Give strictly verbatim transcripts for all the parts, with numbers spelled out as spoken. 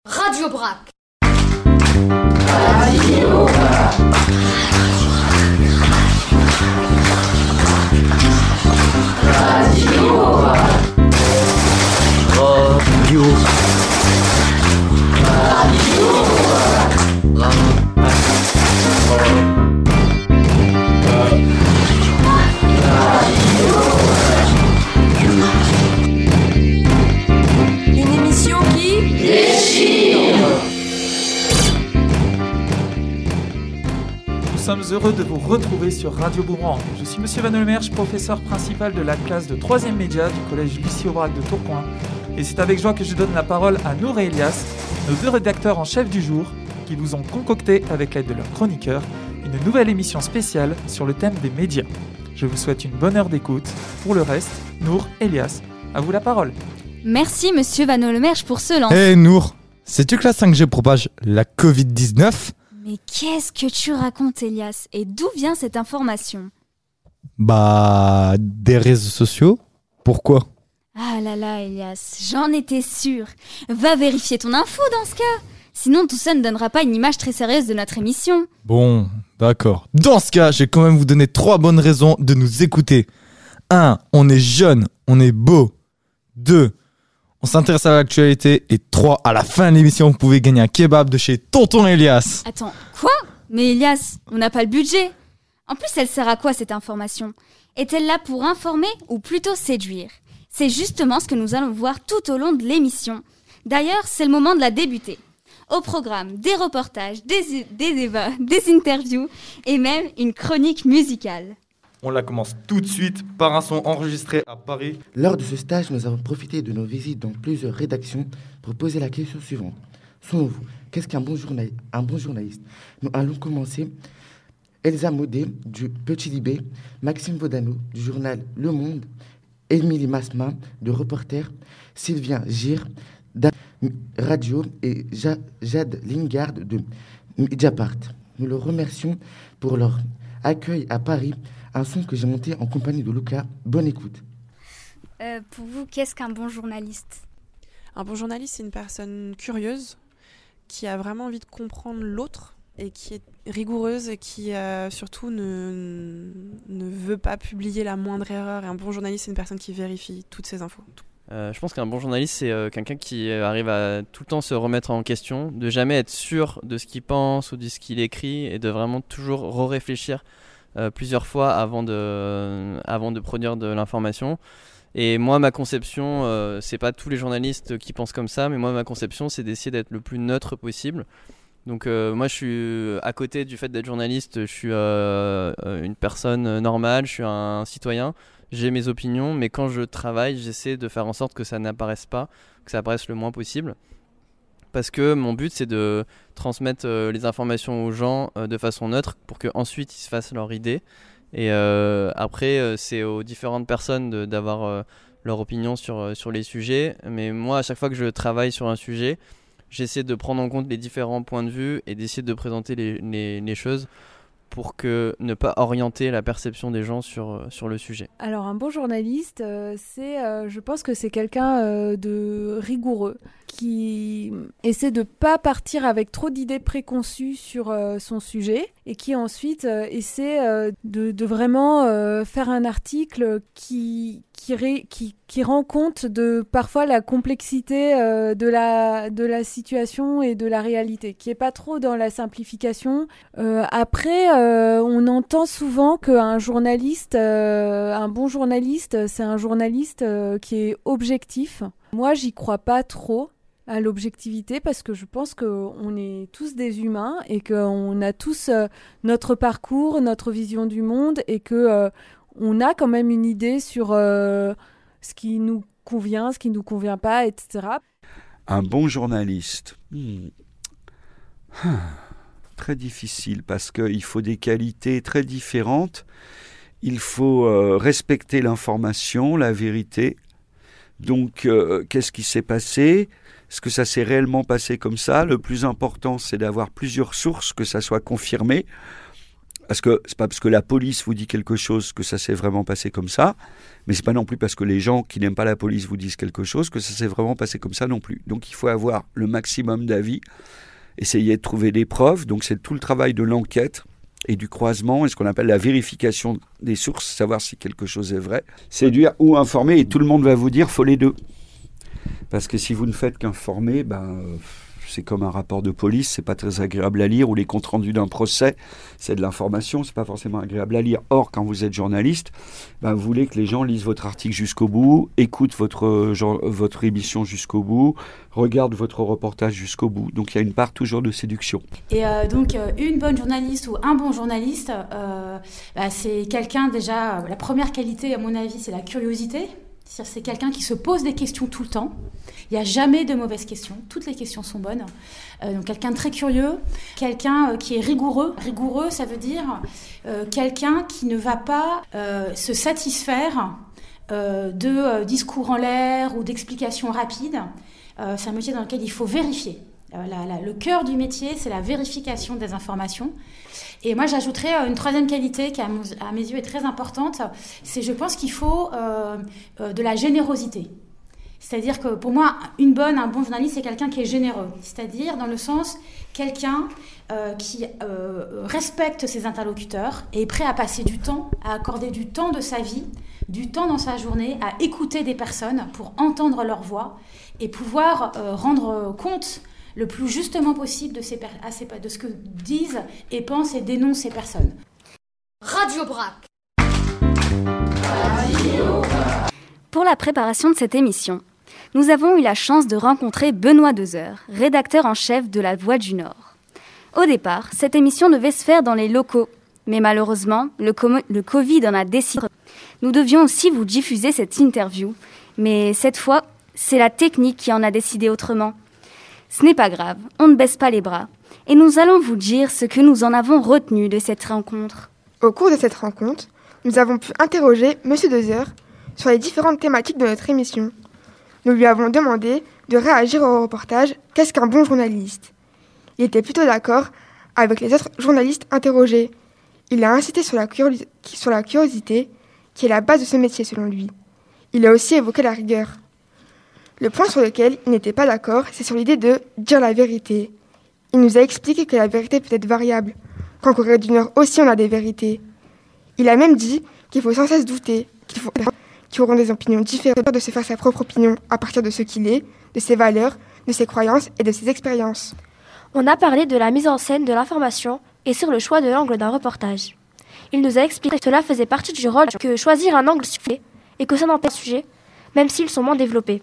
Radio Brac. Radio Brac. Radio Brac. Radio. Radio Une émission qui déchire. Nous sommes heureux de vous retrouver sur Radio Boomerang. Je suis Monsieur Van Lemerche, professeur principal de la classe de troisième média du collège Lucie Aubrac de Tourcoing. Et c'est avec joie que je donne la parole à Nour et Elias, nos deux rédacteurs en chef du jour, qui vous ont concocté, avec l'aide de leurs chroniqueurs, une nouvelle émission spéciale sur le thème des médias. Je vous souhaite une bonne heure d'écoute. Pour le reste, Nour, Elias, à vous la parole. Merci Monsieur Van Lemerche pour ce lance. Hé hey Nour, sais-tu que la cinq G propage la covid dix-neuf ? Mais qu'est-ce que tu racontes, Elias ? Et d'où vient cette information ? Bah, des réseaux sociaux ? Pourquoi ? Ah là là, Elias, j'en étais sûre. Va vérifier ton info dans ce cas. Sinon, tout ça ne donnera pas une image très sérieuse de notre émission. Bon, d'accord. Dans ce cas, je vais quand même vous donner trois bonnes raisons de nous écouter. un. On est jeune, on est beau. deux. On s'intéresse à l'actualité. Et trois. À la fin de l'émission, vous pouvez gagner un kebab de chez Tonton Elias. Attends, quoi ? Mais Elias, on n'a pas le budget. En plus, elle sert à quoi cette information ? Est-elle là pour informer ou plutôt séduire ? C'est justement ce que nous allons voir tout au long de l'émission. D'ailleurs, c'est le moment de la débuter. Au programme, des reportages, des, des débats, des interviews et même une chronique musicale. On la commence tout de suite par un son enregistré à Paris. Lors de ce stage, nous avons profité de nos visites dans plusieurs rédactions pour poser la question suivante. Selon vous, qu'est-ce qu'un bon, journal... un bon journaliste ? Nous allons commencer. Elsa Maudet du Petit Libé, Maxime Vaudano du journal Le Monde, Émilie Masma de Reporter, Sylvien Gir de Radio et ja- Jade Lingard de Mediapart. Nous le remercions pour leur accueil à Paris, un son que j'ai monté en compagnie de Lucas. Bonne écoute. Euh, pour vous, qu'est-ce qu'un bon journaliste ? Un bon journaliste, c'est une personne curieuse qui a vraiment envie de comprendre l'autre et qui est rigoureuse et qui euh, surtout ne, ne veut pas publier la moindre erreur. Et un bon journaliste, c'est une personne qui vérifie toutes ses infos. Euh, je pense qu'un bon journaliste, c'est euh, quelqu'un qui arrive à tout le temps se remettre en question, de jamais être sûr de ce qu'il pense ou de ce qu'il écrit et de vraiment toujours re-réfléchir euh, plusieurs fois avant de, euh, avant de produire de l'information. Et moi, ma conception, euh, c'est pas tous les journalistes qui pensent comme ça, mais moi, ma conception, c'est d'essayer d'être le plus neutre possible. Donc euh, moi je suis à côté du fait d'être journaliste, je suis euh, une personne normale, je suis un citoyen, j'ai mes opinions, mais quand je travaille j'essaie de faire en sorte que ça n'apparaisse pas, que ça apparaisse le moins possible. Parce que mon but c'est de transmettre euh, les informations aux gens euh, de façon neutre pour qu'ensuite ils se fassent leur idée. Et euh, après euh, c'est aux différentes personnes de, d'avoir euh, leur opinion sur, sur les sujets. Mais moi à chaque fois que je travaille sur un sujet, j'essaie de prendre en compte les différents points de vue et d'essayer de présenter les, les, les choses pour que ne pas orienter la perception des gens sur, sur le sujet. Alors un bon journaliste, euh, c'est, euh, je pense que c'est quelqu'un euh, de rigoureux qui essaie de ne pas partir avec trop d'idées préconçues sur euh, son sujet et qui ensuite euh, essaie euh, de, de vraiment euh, faire un article qui, qui, ré, qui, qui rend compte de parfois la complexité euh, de, la, de la situation et de la réalité, qui n'est pas trop dans la simplification. Euh, après, euh, on entend souvent qu'un journaliste, euh, un bon journaliste, c'est un journaliste euh, qui est objectif. Moi, j'y crois pas trop à l'objectivité parce que je pense qu'on est tous des humains et qu'on a tous euh, notre parcours, notre vision du monde et qu'on euh, a quand même une idée sur euh, ce qui nous convient, ce qui ne nous convient pas, et cetera. Un bon journaliste, hmm. ah, très difficile parce qu'il faut des qualités très différentes. Il faut euh, respecter l'information, la vérité. Donc, euh, qu'est-ce qui s'est passé ? Est-ce que ça s'est réellement passé comme ça ? Le plus important, c'est d'avoir plusieurs sources, que ça soit confirmé. Parce que c'est pas parce que la police vous dit quelque chose que ça s'est vraiment passé comme ça, mais c'est pas non plus parce que les gens qui n'aiment pas la police vous disent quelque chose que ça s'est vraiment passé comme ça non plus. Donc il faut avoir le maximum d'avis, essayer de trouver des preuves. Donc c'est tout le travail de l'enquête et du croisement et ce qu'on appelle la vérification des sources, savoir si quelque chose est vrai. Séduire ou informer, et tout le monde va vous dire faut les deux. Parce que si vous ne faites qu'informer, ben... c'est comme un rapport de police, c'est pas très agréable à lire, ou les comptes rendus d'un procès, c'est de l'information, c'est pas forcément agréable à lire. Or, quand vous êtes journaliste, ben, vous voulez que les gens lisent votre article jusqu'au bout, écoutent votre, genre, votre émission jusqu'au bout, regardent votre reportage jusqu'au bout. Donc il y a une part toujours de séduction. Et euh, donc euh, une bonne journaliste ou un bon journaliste, euh, bah, c'est quelqu'un déjà, euh, la première qualité à mon avis, c'est la curiosité. C'est-à-dire c'est quelqu'un qui se pose des questions tout le temps. Il n'y a jamais de mauvaises questions. Toutes les questions sont bonnes. Euh, donc quelqu'un de très curieux, quelqu'un euh, qui est rigoureux. Rigoureux, ça veut dire euh, quelqu'un qui ne va pas euh, se satisfaire euh, de euh, discours en l'air ou d'explications rapides. Euh, c'est un métier dans lequel il faut vérifier. Euh, la, la, le cœur du métier, c'est la vérification des informations. Et moi, j'ajouterais une troisième qualité qui, à mes yeux, est très importante. C'est, je pense qu'il faut euh, euh, de la générosité. C'est-à-dire que pour moi, une bonne, un bon journaliste, c'est quelqu'un qui est généreux. C'est-à-dire, dans le sens, quelqu'un euh, qui euh, respecte ses interlocuteurs et est prêt à passer du temps, à accorder du temps de sa vie, du temps dans sa journée, à écouter des personnes pour entendre leur voix et pouvoir euh, rendre compte le plus justement possible de, ces per- à ces, de ce que disent et pensent et dénoncent ces personnes. Radio Brac. Radio Brac. Pour la préparation de cette émission, nous avons eu la chance de rencontrer Benoît Deuzeur, rédacteur en chef de La Voix du Nord. Au départ, cette émission devait se faire dans les locaux, mais malheureusement, le, com- le Covid en a décidé. Nous devions aussi vous diffuser cette interview, mais cette fois, c'est la technique qui en a décidé autrement. Ce n'est pas grave, on ne baisse pas les bras, et nous allons vous dire ce que nous en avons retenu de cette rencontre. Au cours de cette rencontre, nous avons pu interroger Monsieur Deuzeur sur les différentes thématiques de notre émission. Nous lui avons demandé de réagir au reportage « Qu'est-ce qu'un bon journaliste ?» Il était plutôt d'accord avec les autres journalistes interrogés. Il a insisté sur la, curi- sur la curiosité, qui est la base de ce métier selon lui. Il a aussi évoqué la rigueur. Le point sur lequel il n'était pas d'accord, c'est sur l'idée de dire la vérité. Il nous a expliqué que la vérité peut être variable, qu'en Corée du Nord aussi on a des vérités. Il a même dit qu'il faut sans cesse douter, qu'il faut qui auront des opinions différentes, de se faire sa propre opinion à partir de ce qu'il est, de ses valeurs, de ses croyances et de ses expériences. On a parlé de la mise en scène de l'information et sur le choix de l'angle d'un reportage. Il nous a expliqué que cela faisait partie du rôle que choisir un angle suffit et que ça n'empêche pas le sujet, même s'ils sont moins développés.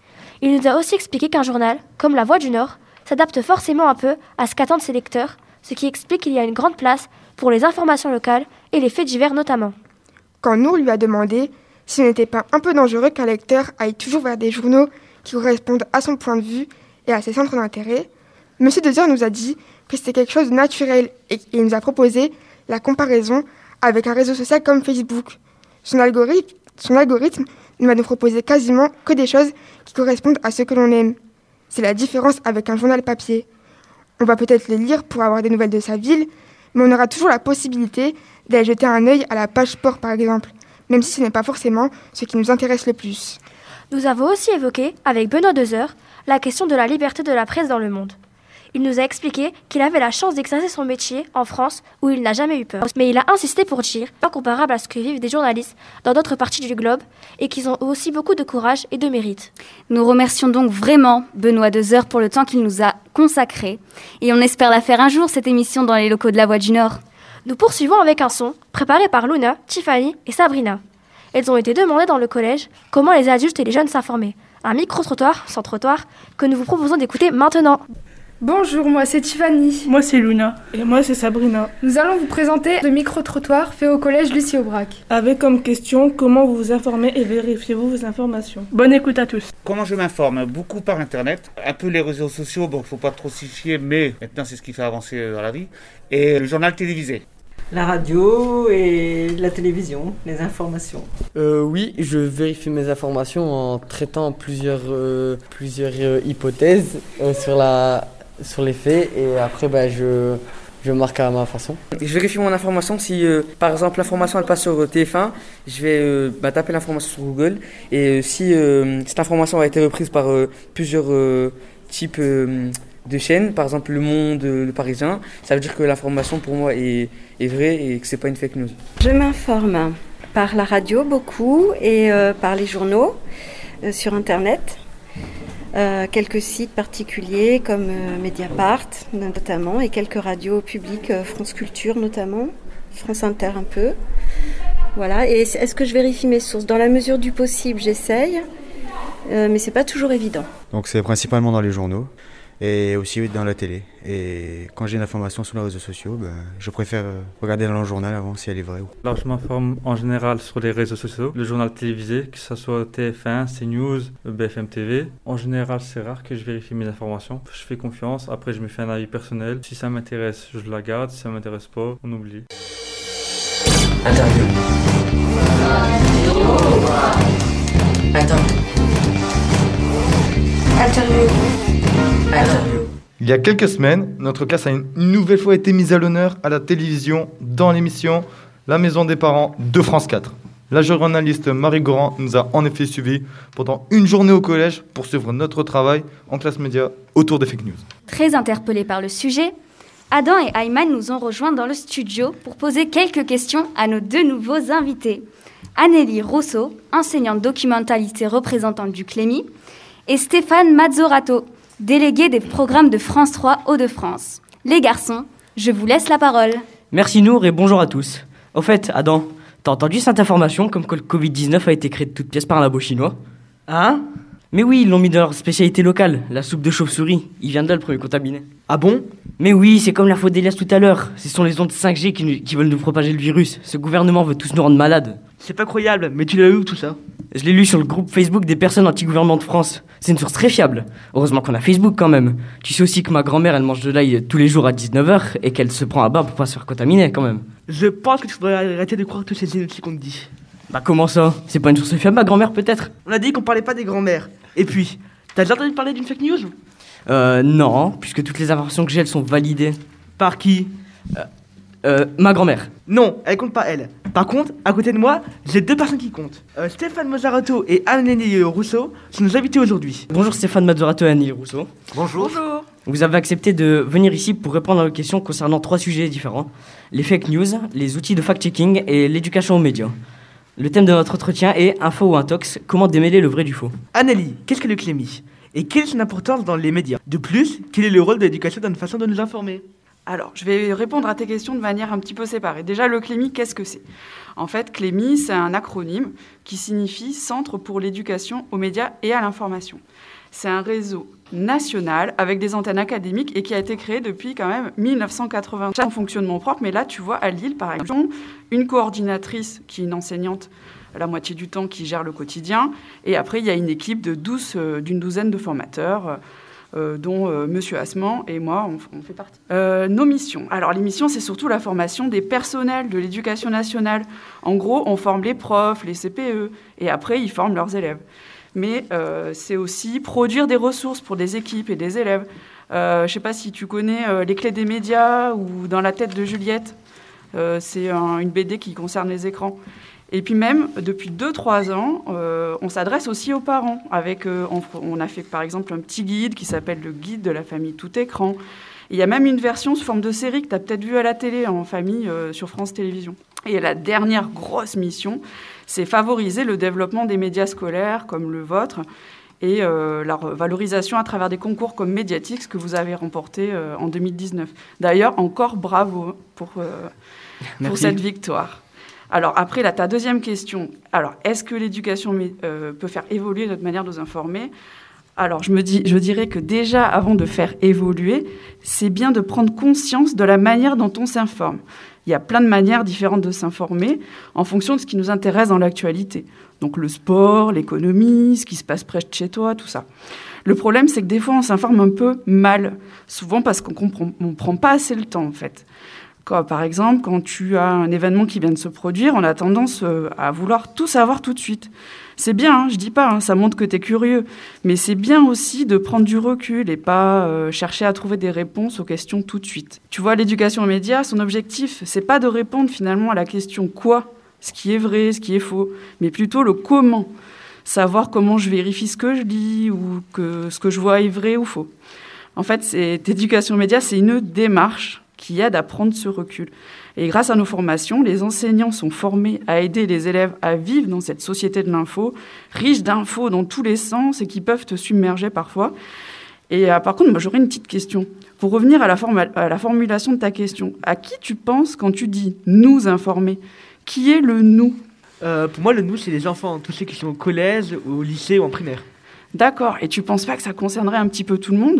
Il nous a aussi expliqué qu'un journal, comme La Voix du Nord, s'adapte forcément un peu à ce qu'attendent ses lecteurs, ce qui explique qu'il y a une grande place pour les informations locales et les faits divers notamment. Quand Nour lui a demandé si ce n'était pas un peu dangereux qu'un lecteur aille toujours vers des journaux qui correspondent à son point de vue et à ses centres d'intérêt, M. Deuzeur nous a dit que c'était quelque chose de naturel et il nous a proposé la comparaison avec un réseau social comme Facebook. Son algorithme, son algorithme ne va nous proposer quasiment que des choses qui correspondent à ce que l'on aime. C'est la différence avec un journal papier. On va peut-être le lire pour avoir des nouvelles de sa ville, mais on aura toujours la possibilité d'aller jeter un œil à la page sport par exemple, même si ce n'est pas forcément ce qui nous intéresse le plus. Nous avons aussi évoqué, avec Benoît Deuzeur, la question de la liberté de la presse dans le monde. Il nous a expliqué qu'il avait la chance d'exercer son métier en France où il n'a jamais eu peur. Mais il a insisté pour dire, pas comparable à ce que vivent des journalistes dans d'autres parties du globe et qu'ils ont aussi beaucoup de courage et de mérite. Nous remercions donc vraiment Benoît Deuzeur pour le temps qu'il nous a consacré et on espère la faire un jour cette émission dans les locaux de La Voix du Nord. Nous poursuivons avec un son préparé par Luna, Tiffany et Sabrina. Elles ont été demandées dans le collège comment les adultes et les jeunes s'informaient. Un micro-trottoir, sans trottoir, que nous vous proposons d'écouter maintenant. Bonjour, moi c'est Tiffany. Moi c'est Luna. Et moi c'est Sabrina. Nous allons vous présenter le micro-trottoir fait au collège Lucie Aubrac. Avec comme question, comment vous vous informez et vérifiez-vous vos informations? Bonne écoute à tous. Comment je m'informe? Beaucoup par internet. Un peu les réseaux sociaux, bon, faut pas trop s'y fier, mais maintenant c'est ce qui fait avancer dans la vie. Et le journal télévisé. La radio et la télévision, les informations. Euh, oui, je vérifie mes informations en traitant plusieurs, euh, plusieurs euh, hypothèses euh, sur, la, sur les faits. Et après, bah, je, Je marque à ma façon. Je vérifie mon information si, euh, par exemple, l'information elle passe sur T F un, je vais euh, bah, taper l'information sur Google et euh, si euh, cette information a été reprise par euh, plusieurs euh, types euh, de chaînes, par exemple Le Monde, Le Parisien, ça veut dire que l'information pour moi est, est vraie et que c'est pas une fake news. Je m'informe par la radio beaucoup et euh, par les journaux, euh, sur Internet. Euh, quelques sites particuliers comme euh, Mediapart notamment et quelques radios publiques, euh, France Culture notamment, France Inter un peu. Voilà. Et est-ce que je vérifie mes sources ? Dans la mesure du possible, j'essaye, euh, mais c'est pas toujours évident. Donc c'est principalement dans les journaux et aussi dans la télé. Et quand j'ai une information sur les réseaux sociaux, ben, je préfère regarder dans le journal avant si elle est vraie ou pas. Alors je m'informe en général sur les réseaux sociaux, le journal télévisé, que ce soit T F un, CNews, B F M T V. En général, c'est rare que je vérifie mes informations. Je fais confiance, après je me fais un avis personnel. Si ça m'intéresse, je la garde. Si ça m'intéresse pas, on oublie. Interview. Interview. Interview. Interview. Il y a quelques semaines, notre classe a une nouvelle fois été mise à l'honneur à la télévision dans l'émission La Maison des Parents de France quatre. La journaliste Marie Goran nous a en effet suivis pendant une journée au collège pour suivre notre travail en classe média autour des fake news. Très interpellés par le sujet, Adam et Ayman nous ont rejoints dans le studio pour poser quelques questions à nos deux nouveaux invités. Annélie Rousseau, enseignante documentaliste et représentante du Clémy, et Stéphane Mazzorato, délégué des programmes de France trois Hauts-de-France. Les garçons, je vous laisse la parole. Merci Nour et bonjour à tous. Au fait, Adam, t'as entendu cette information comme que le covid dix-neuf a été créé de toutes pièces par un labo chinois ? Hein ? Mais oui, ils l'ont mis dans leur spécialité locale, la soupe de chauve-souris. Il vient de là le premier contaminé. Ah bon ? Mais oui, c'est comme l'info d'Elias tout à l'heure. Ce sont les ondes cinq G qui, qui veulent nous propager le virus. Ce gouvernement veut tous nous rendre malades. C'est pas croyable, mais tu l'as eu où tout ça ? Je l'ai lu sur le groupe Facebook des personnes anti-gouvernement de France. C'est une source très fiable. Heureusement qu'on a Facebook quand même. Tu sais aussi que ma grand-mère, elle mange de l'ail tous les jours à dix-neuf heures et qu'elle se prend à bas pour pas se faire contaminer quand même. Je pense que tu devrais arrêter de croire toutes ces idioties qu'on te dit. Bah comment ça ? C'est pas une source fiable, ma grand-mère peut-être ? On a dit qu'on parlait pas des grand-mères. Et puis, t'as déjà entendu parler d'une fake news ? Euh, non, puisque toutes les informations que j'ai, elles sont validées. Par qui ? Euh, euh, ma grand-mère. Non, elle compte pas, elle. Par contre, à côté de moi, j'ai deux personnes qui comptent. Euh, Stéphane Mazzorato et Annélie Rousseau sont nos invités aujourd'hui. Bonjour Stéphane Mazzorato et Annélie Rousseau. Bonjour. Bonjour. Vous avez accepté de venir ici pour répondre à nos questions concernant trois sujets différents. Les fake news, les outils de fact-checking et l'éducation aux médias. Le thème de notre entretien est info ou intox, comment démêler le vrai du faux. Annélie, qu'est-ce que le Clémy ? Et quelle est son importance dans les médias ? De plus, quel est le rôle de l'éducation dans une façon de nous informer ? Alors, je vais répondre à tes questions de manière un petit peu séparée. Déjà, le Clémy, qu'est-ce que c'est ? En fait, Clémy, c'est un acronyme qui signifie Centre pour l'éducation aux médias et à l'information. C'est un réseau national avec des antennes académiques et qui a été créé depuis quand même dix-neuf cent quatre-vingt en fonctionnement propre. Mais là, tu vois, à Lille, par exemple, une coordinatrice qui est une enseignante la moitié du temps qui gère le quotidien. Et après, il y a une équipe de douze, euh, d'une douzaine de formateurs, euh, dont euh, Monsieur Assement et moi, on, on fait partie. Euh, nos missions. Alors, les missions, c'est surtout la formation des personnels de l'éducation nationale. En gros, on forme les profs, les C P E, et après, ils forment leurs élèves. Mais euh, c'est aussi produire des ressources pour des équipes et des élèves. Euh, je ne sais pas si tu connais euh, Les Clés des médias ou Dans la tête de Juliette. Euh, c'est un, une B D qui concerne les écrans. Et puis même, depuis deux trois ans, euh, on s'adresse aussi aux parents. Avec, euh, on, on a fait par exemple un petit guide qui s'appelle le guide de la famille tout écran. Il y a même une version sous forme de série que tu as peut-être vue à la télé en famille euh, sur France Télévisions. Et la dernière grosse mission, c'est favoriser le développement des médias scolaires comme le vôtre et euh, la valorisation à travers des concours comme Mediatix que vous avez remporté euh, en deux mille dix-neuf. D'ailleurs, encore bravo pour, euh, pour cette victoire. Alors après, là, ta deuxième question. Alors, est-ce que l'éducation euh, peut faire évoluer notre manière de nous informer ? Alors, je me dis, je dirais que déjà, avant de faire évoluer, c'est bien de prendre conscience de la manière dont on s'informe. Il y a plein de manières différentes de s'informer en fonction de ce qui nous intéresse dans l'actualité. Donc le sport, l'économie, ce qui se passe près de chez toi, tout ça. Le problème, c'est que des fois, on s'informe un peu mal, souvent parce qu'on comprend, on prend pas assez le temps, en fait. Quand, par exemple, quand tu as un événement qui vient de se produire, on a tendance euh, à vouloir tout savoir tout de suite. C'est bien, hein, je dis pas, hein, ça montre que tu es curieux, mais c'est bien aussi de prendre du recul et pas euh, chercher à trouver des réponses aux questions tout de suite. Tu vois, l'éducation aux médias, son objectif, c'est pas de répondre finalement à la question quoi, ce qui est vrai, ce qui est faux, mais plutôt le comment. Savoir comment je vérifie ce que je lis ou que ce que je vois est vrai ou faux. En fait, cette éducation aux médias, c'est une démarche qui aide à prendre ce recul. Et grâce à nos formations, les enseignants sont formés à aider les élèves à vivre dans cette société de l'info, riche d'infos dans tous les sens et qui peuvent te submerger parfois. Et euh, par contre, moi, j'aurais une petite question. Pour revenir à la, forma- à la formulation de ta question, à qui tu penses quand tu dis « nous informer » ? Qui est le « nous » ? Euh, pour moi, le nous, c'est les enfants, tous ceux qui sont au collège, au lycée ou en primaire. D'accord. Et tu penses pas que ça concernerait un petit peu tout le monde ?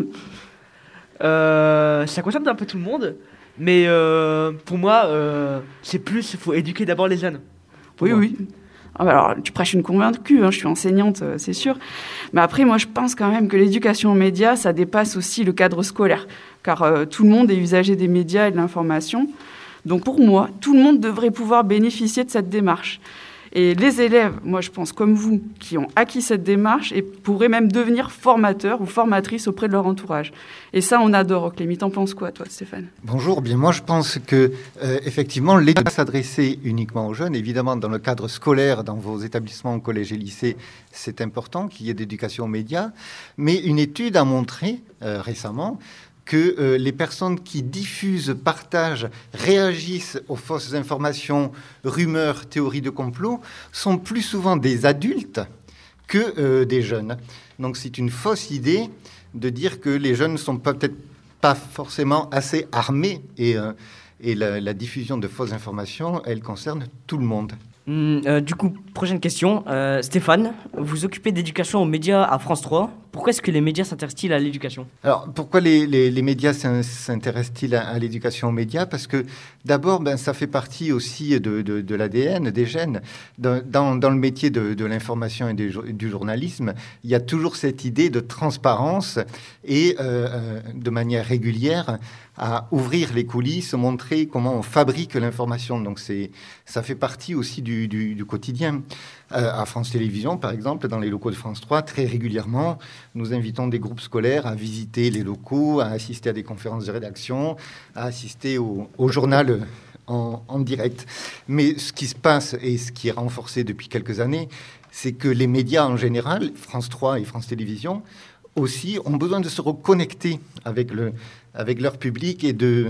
euh, Ça concerne un peu tout le monde, mais euh, pour moi, euh, c'est plus, il faut éduquer d'abord les jeunes. Oui, moi. oui. Ah bah alors, tu prêches une convaincue, hein, je suis enseignante, c'est sûr. Mais après, moi, je pense quand même que l'éducation aux médias, ça dépasse aussi le cadre scolaire, car euh, tout le monde est usager des médias et de l'information. Donc pour moi, tout le monde devrait pouvoir bénéficier de cette démarche. Et les élèves, moi je pense comme vous, qui ont acquis cette démarche et pourraient même devenir formateurs ou formatrices auprès de leur entourage. Et ça, on adore. Clémy, t'en penses quoi, toi, Stéphane ? Bonjour, bien moi je pense que euh, effectivement, l'État s'adresser uniquement aux jeunes. Évidemment, dans le cadre scolaire, dans vos établissements, collèges et lycées, c'est important qu'il y ait d'éducation aux médias. Mais une étude a montré euh, récemment que euh, les personnes qui diffusent, partagent, réagissent aux fausses informations, rumeurs, théories de complot, sont plus souvent des adultes que euh, des jeunes. Donc c'est une fausse idée de dire que les jeunes ne sont peut-être pas forcément assez armés et, euh, et la, la diffusion de fausses informations, elle concerne tout le monde. Mmh, euh, du coup, prochaine question. Euh, Stéphane, vous occupez d'éducation aux médias à France trois. Pourquoi est-ce que les médias s'intéressent-ils à l'éducation ? Alors, pourquoi les, les, les médias s'intéressent-ils à, à l'éducation aux médias ? Parce que, d'abord, ben, ça fait partie aussi de, de, de l'A D N, des gènes. Dans, dans, dans le métier de, de l'information et du, du journalisme, il y a toujours cette idée de transparence et, euh, de manière régulière, à ouvrir les coulisses, montrer comment on fabrique l'information. Donc, c'est, ça fait partie aussi du, du, du quotidien. Euh, à France Télévisions, par exemple, dans les locaux de France trois, très régulièrement, nous invitons des groupes scolaires à visiter les locaux, à assister à des conférences de rédaction, à assister au, au journal en, en direct. Mais ce qui se passe et ce qui est renforcé depuis quelques années, c'est que les médias en général, France trois et France Télévisions, aussi ont besoin de se reconnecter avec, le, avec leur public et de,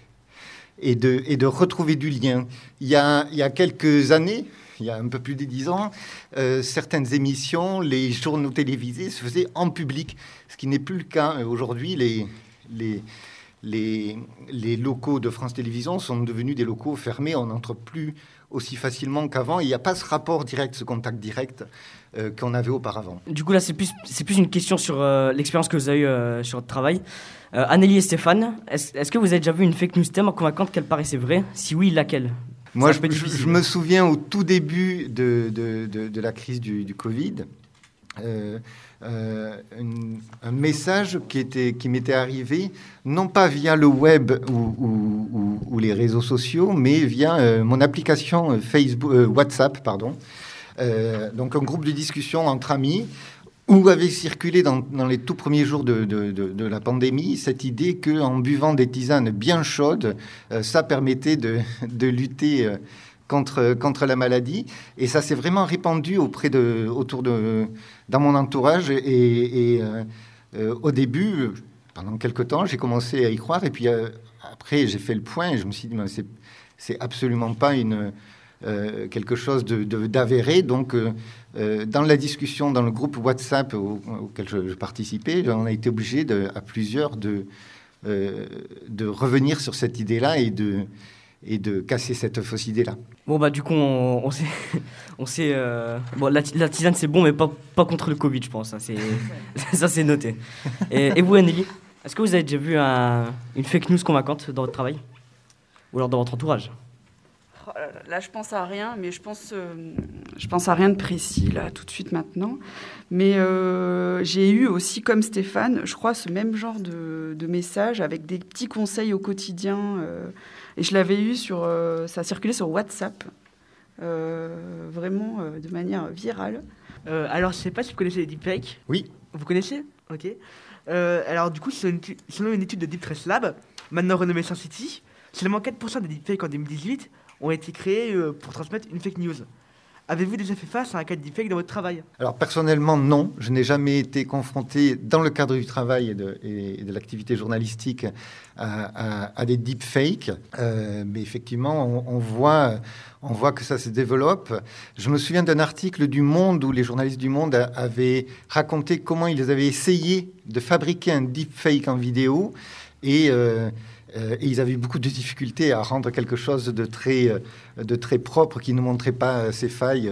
et, de, et de retrouver du lien. Il y a, il y a quelques années, il y a un peu plus de dix ans, euh, certaines émissions, les journaux télévisés se faisaient en public, ce qui n'est plus le cas. Aujourd'hui, les, les, les, les locaux de France Télévisions sont devenus des locaux fermés, on n'entre plus aussi facilement qu'avant. Il n'y a pas ce rapport direct, ce contact direct euh, qu'on avait auparavant. Du coup, là, c'est plus, c'est plus une question sur euh, l'expérience que vous avez eue euh, sur votre travail. Euh, Annélie et Stéphane, est-ce, est-ce que vous avez déjà vu une fake news tellement convaincante qu'elle paraissait vraie ? Si oui, laquelle ? Moi, je, je, je me souviens au tout début de, de, de, de la crise du, du Covid, euh, euh, une, un message qui, était, qui m'était arrivé, non pas via le web ou, ou, ou, ou les réseaux sociaux, mais via euh, mon application Facebook, euh, WhatsApp, pardon. Euh, donc un groupe de discussion entre amis, où avait circulé dans, dans les tout premiers jours de, de, de, de la pandémie cette idée qu'en buvant des tisanes bien chaudes, euh, ça permettait de, de lutter euh, contre, contre la maladie. Et ça s'est vraiment répandu auprès de, autour de, dans mon entourage. Et, et euh, euh, au début, pendant quelques temps, j'ai commencé à y croire. Et puis euh, après, j'ai fait le point et je me suis dit, ben, c'est, c'est absolument pas une... Euh, quelque chose de, de, d'avéré. Donc, euh, euh, dans la discussion, dans le groupe WhatsApp au, auquel je, je participais, on a été obligé de, à plusieurs de, euh, de revenir sur cette idée-là et de, et de casser cette fausse idée-là. Bon, bah, du coup, on, on sait. On sait euh, bon, la, la tisane, c'est bon, mais pas, pas contre le Covid, je pense. Hein, c'est, ça, c'est noté. Et, et vous, Annélie, est-ce que vous avez déjà vu un, une fake news convaincante dans votre travail ? Ou alors dans votre entourage ? Oh là, là, là, je pense à rien, mais je pense, euh, je pense à rien de précis, là, tout de suite, maintenant. Mais euh, j'ai eu aussi, comme Stéphane, je crois, ce même genre de, de message avec des petits conseils au quotidien. Euh, et je l'avais eu sur... Euh, ça a circulé sur WhatsApp, euh, vraiment euh, de manière virale. Euh, alors, je ne sais pas si vous connaissez les deepfakes. Oui. Vous connaissez ? Ok. Euh, alors, du coup, selon une, étude, selon une étude de Deep Trace Lab, maintenant renommée ScienceCity, seulement quatre pour cent des deepfakes en deux mille dix-huit ont été créés euh, pour transmettre une fake news. Avez-vous déjà fait face à un cas de deepfake dans votre travail ? Alors personnellement, non. Je n'ai jamais été confronté, dans le cadre du travail et de, et de l'activité journalistique, à, à, à des deepfakes. Euh, mais effectivement, on, on, voit, on voit que ça se développe. Je me souviens d'un article du Monde où les journalistes du Monde avaient raconté comment ils avaient essayé de fabriquer un deepfake en vidéo et... Euh, Euh, et ils avaient beaucoup de difficultés à rendre quelque chose de très, euh, de très propre qui ne montrait pas ces failles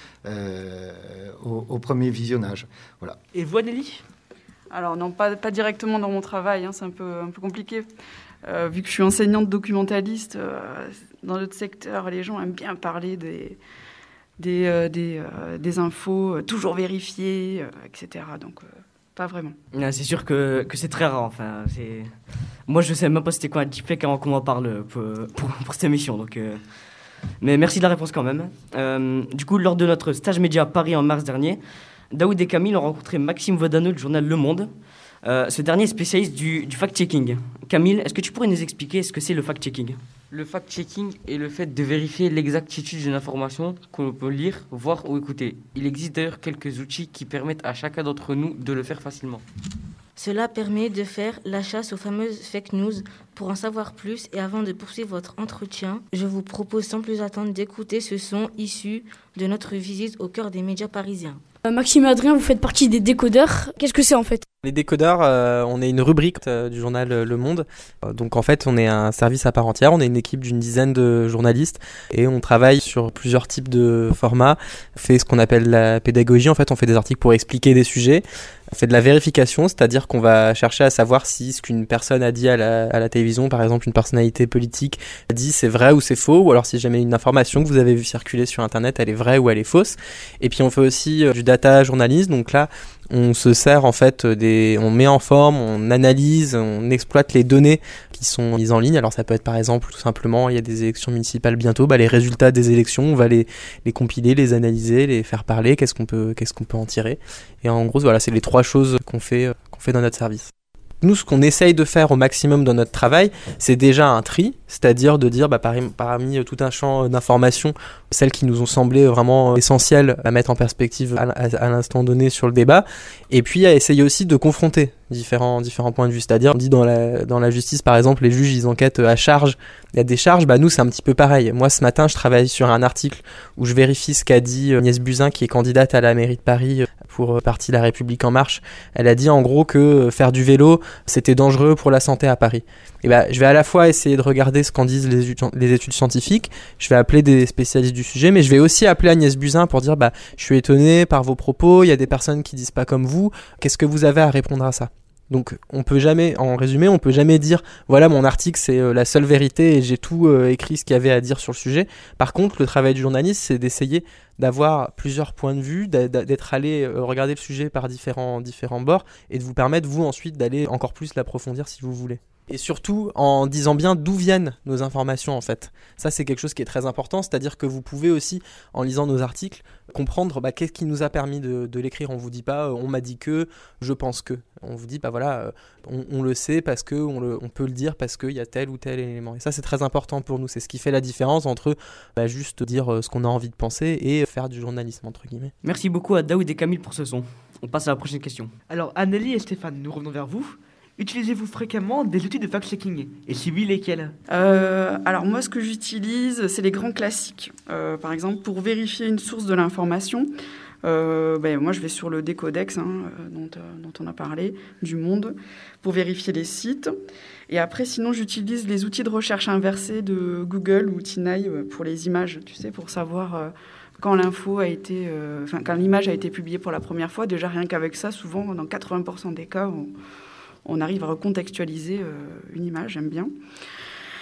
euh, au, au premier visionnage. Voilà. Et vous, Anneli ? Alors non, pas, pas directement dans mon travail, hein, c'est un peu, un peu compliqué. Euh, vu que je suis enseignante documentaliste, euh, dans notre secteur, les gens aiment bien parler des, des, euh, des, euh, des infos euh, toujours vérifiées, euh, et cetera. Donc... Euh, Pas vraiment. Ah, c'est sûr que, que c'est très rare. Enfin, c'est... Moi, je ne sais même pas c'était quoi un deepfake avant qu'on en parle pour, pour, pour cette émission. Donc, euh... Mais merci de la réponse quand même. Euh, du coup, lors de notre stage média à Paris en mars dernier, Daoud et Camille ont rencontré Maxime Vodano du journal Le Monde. Euh, ce dernier est spécialiste du, du fact-checking. Camille, est-ce que tu pourrais nous expliquer ce que c'est le fact-checking ? Le fact-checking est le fait de vérifier l'exactitude d'une information qu'on peut lire, voir ou écouter. Il existe d'ailleurs quelques outils qui permettent à chacun d'entre nous de le faire facilement. Cela permet de faire la chasse aux fameuses fake news. Pour en savoir plus et avant de poursuivre votre entretien, je vous propose sans plus attendre d'écouter ce son issu de notre visite au cœur des médias parisiens. Maxime et Adrien, vous faites partie des décodeurs. Qu'est-ce que c'est en fait ? Les décodeurs, euh, on est une rubrique euh, du journal Le Monde. Euh, donc en fait, on est un service à part entière. On est une équipe d'une dizaine de journalistes et on travaille sur plusieurs types de formats. On fait ce qu'on appelle la pédagogie. En fait, on fait des articles pour expliquer des sujets. On fait de la vérification, c'est-à-dire qu'on va chercher à savoir si ce qu'une personne a dit à la, à la télévision, par exemple une personnalité politique, a dit c'est vrai ou c'est faux, ou alors si jamais une information que vous avez vue circuler sur Internet, elle est vraie ou elle est fausse. Et puis on fait aussi euh, du data journalisme, donc là on se sert en fait des, on met en forme, on analyse, on exploite les données qui sont mises en ligne. Alors ça peut être par exemple tout simplement, il y a des élections municipales bientôt, bah les résultats des élections, on va les, les compiler, les analyser, les faire parler, qu'est-ce qu'on peut, qu'est-ce qu'on peut en tirer. Et en gros voilà, c'est les trois choses qu'on fait, qu'on fait dans notre service. Nous, ce qu'on essaye de faire au maximum dans notre travail, c'est déjà un tri, c'est-à-dire de dire bah, parmi, parmi tout un champ d'informations, celles qui nous ont semblé vraiment essentielles à mettre en perspective à, à, à l'instant donné sur le débat, et puis à essayer aussi de confronter différents, différents points de vue. C'est-à-dire, on dit dans la, dans la justice, par exemple, les juges, ils enquêtent à charge, il y a des charges, bah nous, c'est un petit peu pareil. Moi, ce matin, je travaille sur un article où je vérifie ce qu'a dit Agnès Buzyn, qui est candidate à la mairie de Paris pour le parti La République En Marche. Elle a dit en gros que faire du vélo, c'était dangereux pour la santé à Paris. Et bah, je vais à la fois essayer de regarder ce qu'en disent les études, les études scientifiques, je vais appeler des spécialistes du sujet, mais je vais aussi appeler Agnès Buzyn pour dire bah, je suis étonné par vos propos, il y a des personnes qui disent pas comme vous, qu'est-ce que vous avez à répondre à ça ? Donc on peut jamais, en résumé, on peut jamais dire voilà mon article c'est euh, la seule vérité et j'ai tout euh, écrit ce qu'il y avait à dire sur le sujet. Par contre, le travail du journaliste, c'est d'essayer d'avoir plusieurs points de vue, d'être allé euh, regarder le sujet par différents, différents bords et de vous permettre vous ensuite d'aller encore plus l'approfondir si vous voulez. Et surtout en disant bien d'où viennent nos informations en fait. Ça c'est quelque chose qui est très important, c'est-à-dire que vous pouvez aussi, en lisant nos articles, comprendre bah, qu'est-ce qui nous a permis de, de l'écrire. On vous dit pas euh, on m'a dit que, je pense que. On vous dit bah voilà, euh, on, on le sait parce que on, le, on peut le dire parce qu'il y a tel ou tel élément. Et ça c'est très important pour nous, c'est ce qui fait la différence entre bah, juste dire euh, ce qu'on a envie de penser et faire du journalisme entre guillemets. Merci beaucoup à Daoud et Camille pour ce son. On passe à la prochaine question. Alors Anneli et Stéphane, nous revenons vers vous. Utilisez-vous fréquemment des outils de fact-checking ? Et si oui, lesquels ? euh, Alors moi, ce que j'utilise, c'est les grands classiques. Euh, par exemple, pour vérifier une source de l'information, euh, ben, moi je vais sur le Décodex, hein, dont, euh, dont on a parlé, du Monde, pour vérifier les sites. Et après, sinon, j'utilise les outils de recherche inversée de Google ou Tinaille pour les images, tu sais, pour savoir... Euh, quand l'info a été, euh, enfin, quand l'image a été publiée pour la première fois, déjà rien qu'avec ça, souvent, dans quatre-vingts pour cent des cas, on, on arrive à recontextualiser euh, une image, j'aime bien.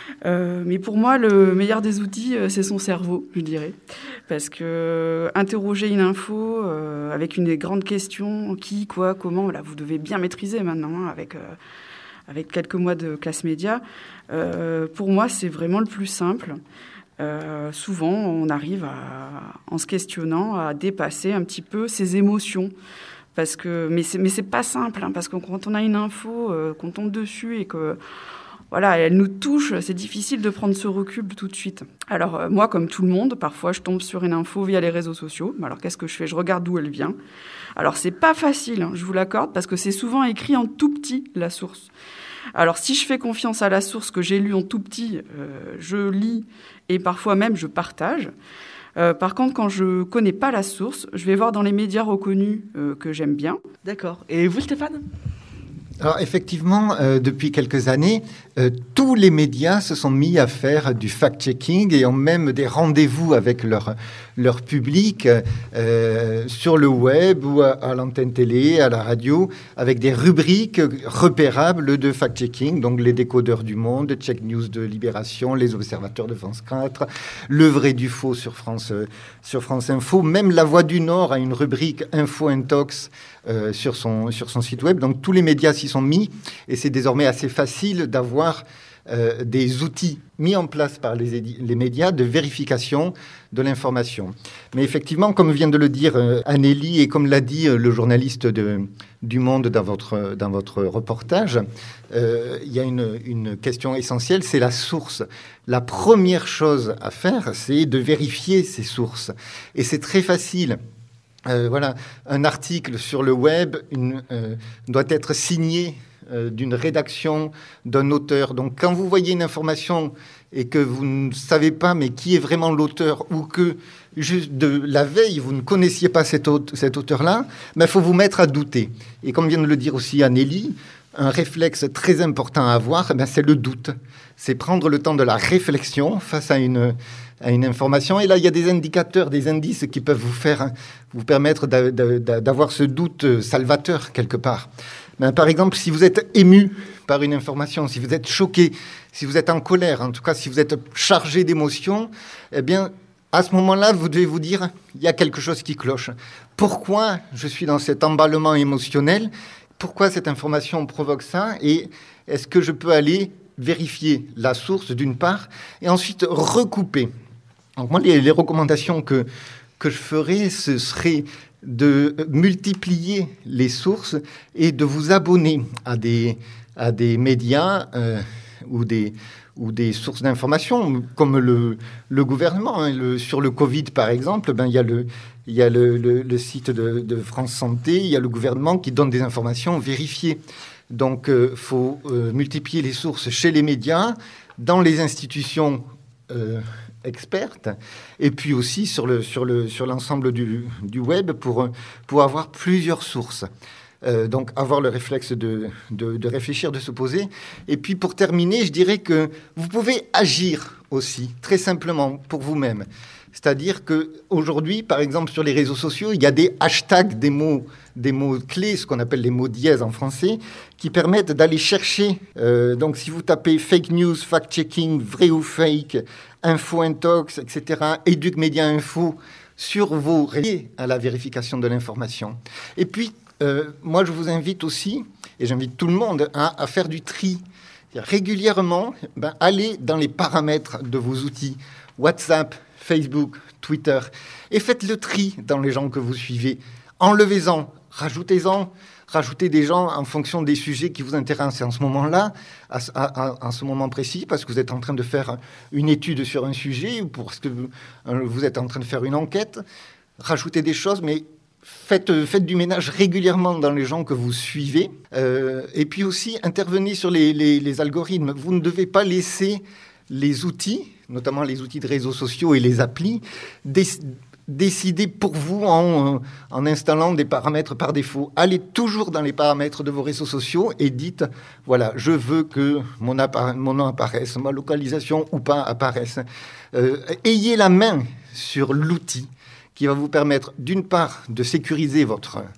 Euh, mais pour moi, le meilleur des outils, euh, c'est son cerveau, je dirais. Parce que euh, interroger une info euh, avec une grande question, qui, quoi, comment, là, vous devez bien maîtriser maintenant, hein, avec, euh, avec quelques mois de classe média. Euh, pour moi, c'est vraiment le plus simple. Euh, souvent, on arrive, à, en se questionnant, à dépasser un petit peu ses émotions. Parce que, mais c'est, mais c'est pas simple, hein, parce que quand on a une info, euh, qu'on tombe dessus et que... Voilà, elle nous touche, c'est difficile de prendre ce recul tout de suite. Alors euh, moi, comme tout le monde, parfois je tombe sur une info via les réseaux sociaux. Alors qu'est-ce que je fais ? Je regarde d'où elle vient. Alors c'est pas facile, hein, je vous l'accorde, parce que c'est souvent écrit en tout petit, la source. Alors si je fais confiance à la source que j'ai lue en tout petit, euh, je lis et parfois même je partage. Euh, par contre, quand je connais pas la source, je vais voir dans les médias reconnus euh, que j'aime bien. D'accord. Et vous, Stéphane ? Alors effectivement, euh, depuis quelques années, euh, tous les médias se sont mis à faire du fact-checking et ont même des rendez-vous avec leur, leur public euh, sur le web ou à, à l'antenne télé, à la radio, avec des rubriques repérables de fact-checking, donc les décodeurs du monde, Check News de Libération, les observateurs de France quatre, le vrai du faux sur France, euh, sur France Info, même La Voix du Nord a une rubrique Info Intox euh, sur, son, sur son site web, donc tous les médias s'y sont mis et c'est désormais assez facile d'avoir euh, des outils mis en place par les, édi- les médias de vérification de l'information. Mais effectivement, comme vient de le dire euh, Anélie et comme l'a dit euh, le journaliste de, du Monde dans votre, dans votre reportage, euh, il y a une, une question essentielle, c'est la source. La première chose à faire, c'est de vérifier ces sources. Et c'est très facile. Euh, voilà, un article sur le web une, euh, doit être signé euh, d'une rédaction, d'un auteur. Donc, quand vous voyez une information et que vous ne savez pas, mais qui est vraiment l'auteur, ou que juste de la veille, vous ne connaissiez pas cet, aute- cet auteur-là, il faut vous mettre à douter. Et comme vient de le dire aussi Anélie, un réflexe très important à avoir, ben, c'est le doute. C'est prendre le temps de la réflexion face à une... à une information. Et là, il y a des indicateurs, des indices qui peuvent vous faire, vous permettre d'a, d'a, d'avoir ce doute salvateur quelque part. Ben, par exemple, si vous êtes ému par une information, si vous êtes choqué, si vous êtes en colère, en tout cas, si vous êtes chargé d'émotions, eh bien, à ce moment-là, vous devez vous dire, il y a quelque chose qui cloche. Pourquoi je suis dans cet emballement émotionnel ? Pourquoi cette information provoque ça ? Et est-ce que je peux aller vérifier la source d'une part et ensuite recouper ? Donc moi, les, les recommandations que, que je ferais, ce serait de multiplier les sources et de vous abonner à des, à des médias euh, ou, des, ou des sources d'information, comme le, le gouvernement. Hein, le, sur le Covid, par exemple, ben, il y a le, il y a le, le, le site de, de France Santé, il y a le gouvernement qui donne des informations vérifiées. Donc, il euh, faut euh, multiplier les sources chez les médias, dans les institutions euh, expertes, et puis aussi sur, le, sur, le, sur l'ensemble du, du web pour, pour avoir plusieurs sources. Euh, donc, avoir le réflexe de, de, de réfléchir, de se poser. Et puis, pour terminer, je dirais que vous pouvez agir aussi, très simplement, pour vous-même. C'est-à-dire qu'aujourd'hui, par exemple, sur les réseaux sociaux, il y a des hashtags, des mots, des mots clés, ce qu'on appelle les mots dièses en français, qui permettent d'aller chercher. Euh, donc, si vous tapez fake news, fact-checking, vrai ou fake, info intox, et cetera, éduc média info, sur vos réseaux à la vérification de l'information. Et puis, euh, moi, je vous invite aussi, et j'invite tout le monde, à, à faire du tri. Régulièrement, ben, allez dans les paramètres de vos outils, WhatsApp, Facebook, Twitter, et faites le tri dans les gens que vous suivez. Enlevez-en, rajoutez-en, rajoutez des gens en fonction des sujets qui vous intéressent en ce moment-là, à, à, à ce moment précis, parce que vous êtes en train de faire une étude sur un sujet, ou parce que vous, vous êtes en train de faire une enquête. Rajoutez des choses, mais faites, faites du ménage régulièrement dans les gens que vous suivez. Euh, et puis aussi, intervenez sur les, les, les algorithmes. Vous ne devez pas laisser les outils, notamment les outils de réseaux sociaux et les applis, déc- décider pour vous en, en installant des paramètres par défaut. Allez toujours dans les paramètres de vos réseaux sociaux et dites, voilà, je veux que mon, appara- mon nom apparaisse, ma localisation ou pas apparaisse. Euh, ayez la main sur l'outil qui va vous permettre, d'une part, de sécuriser votre,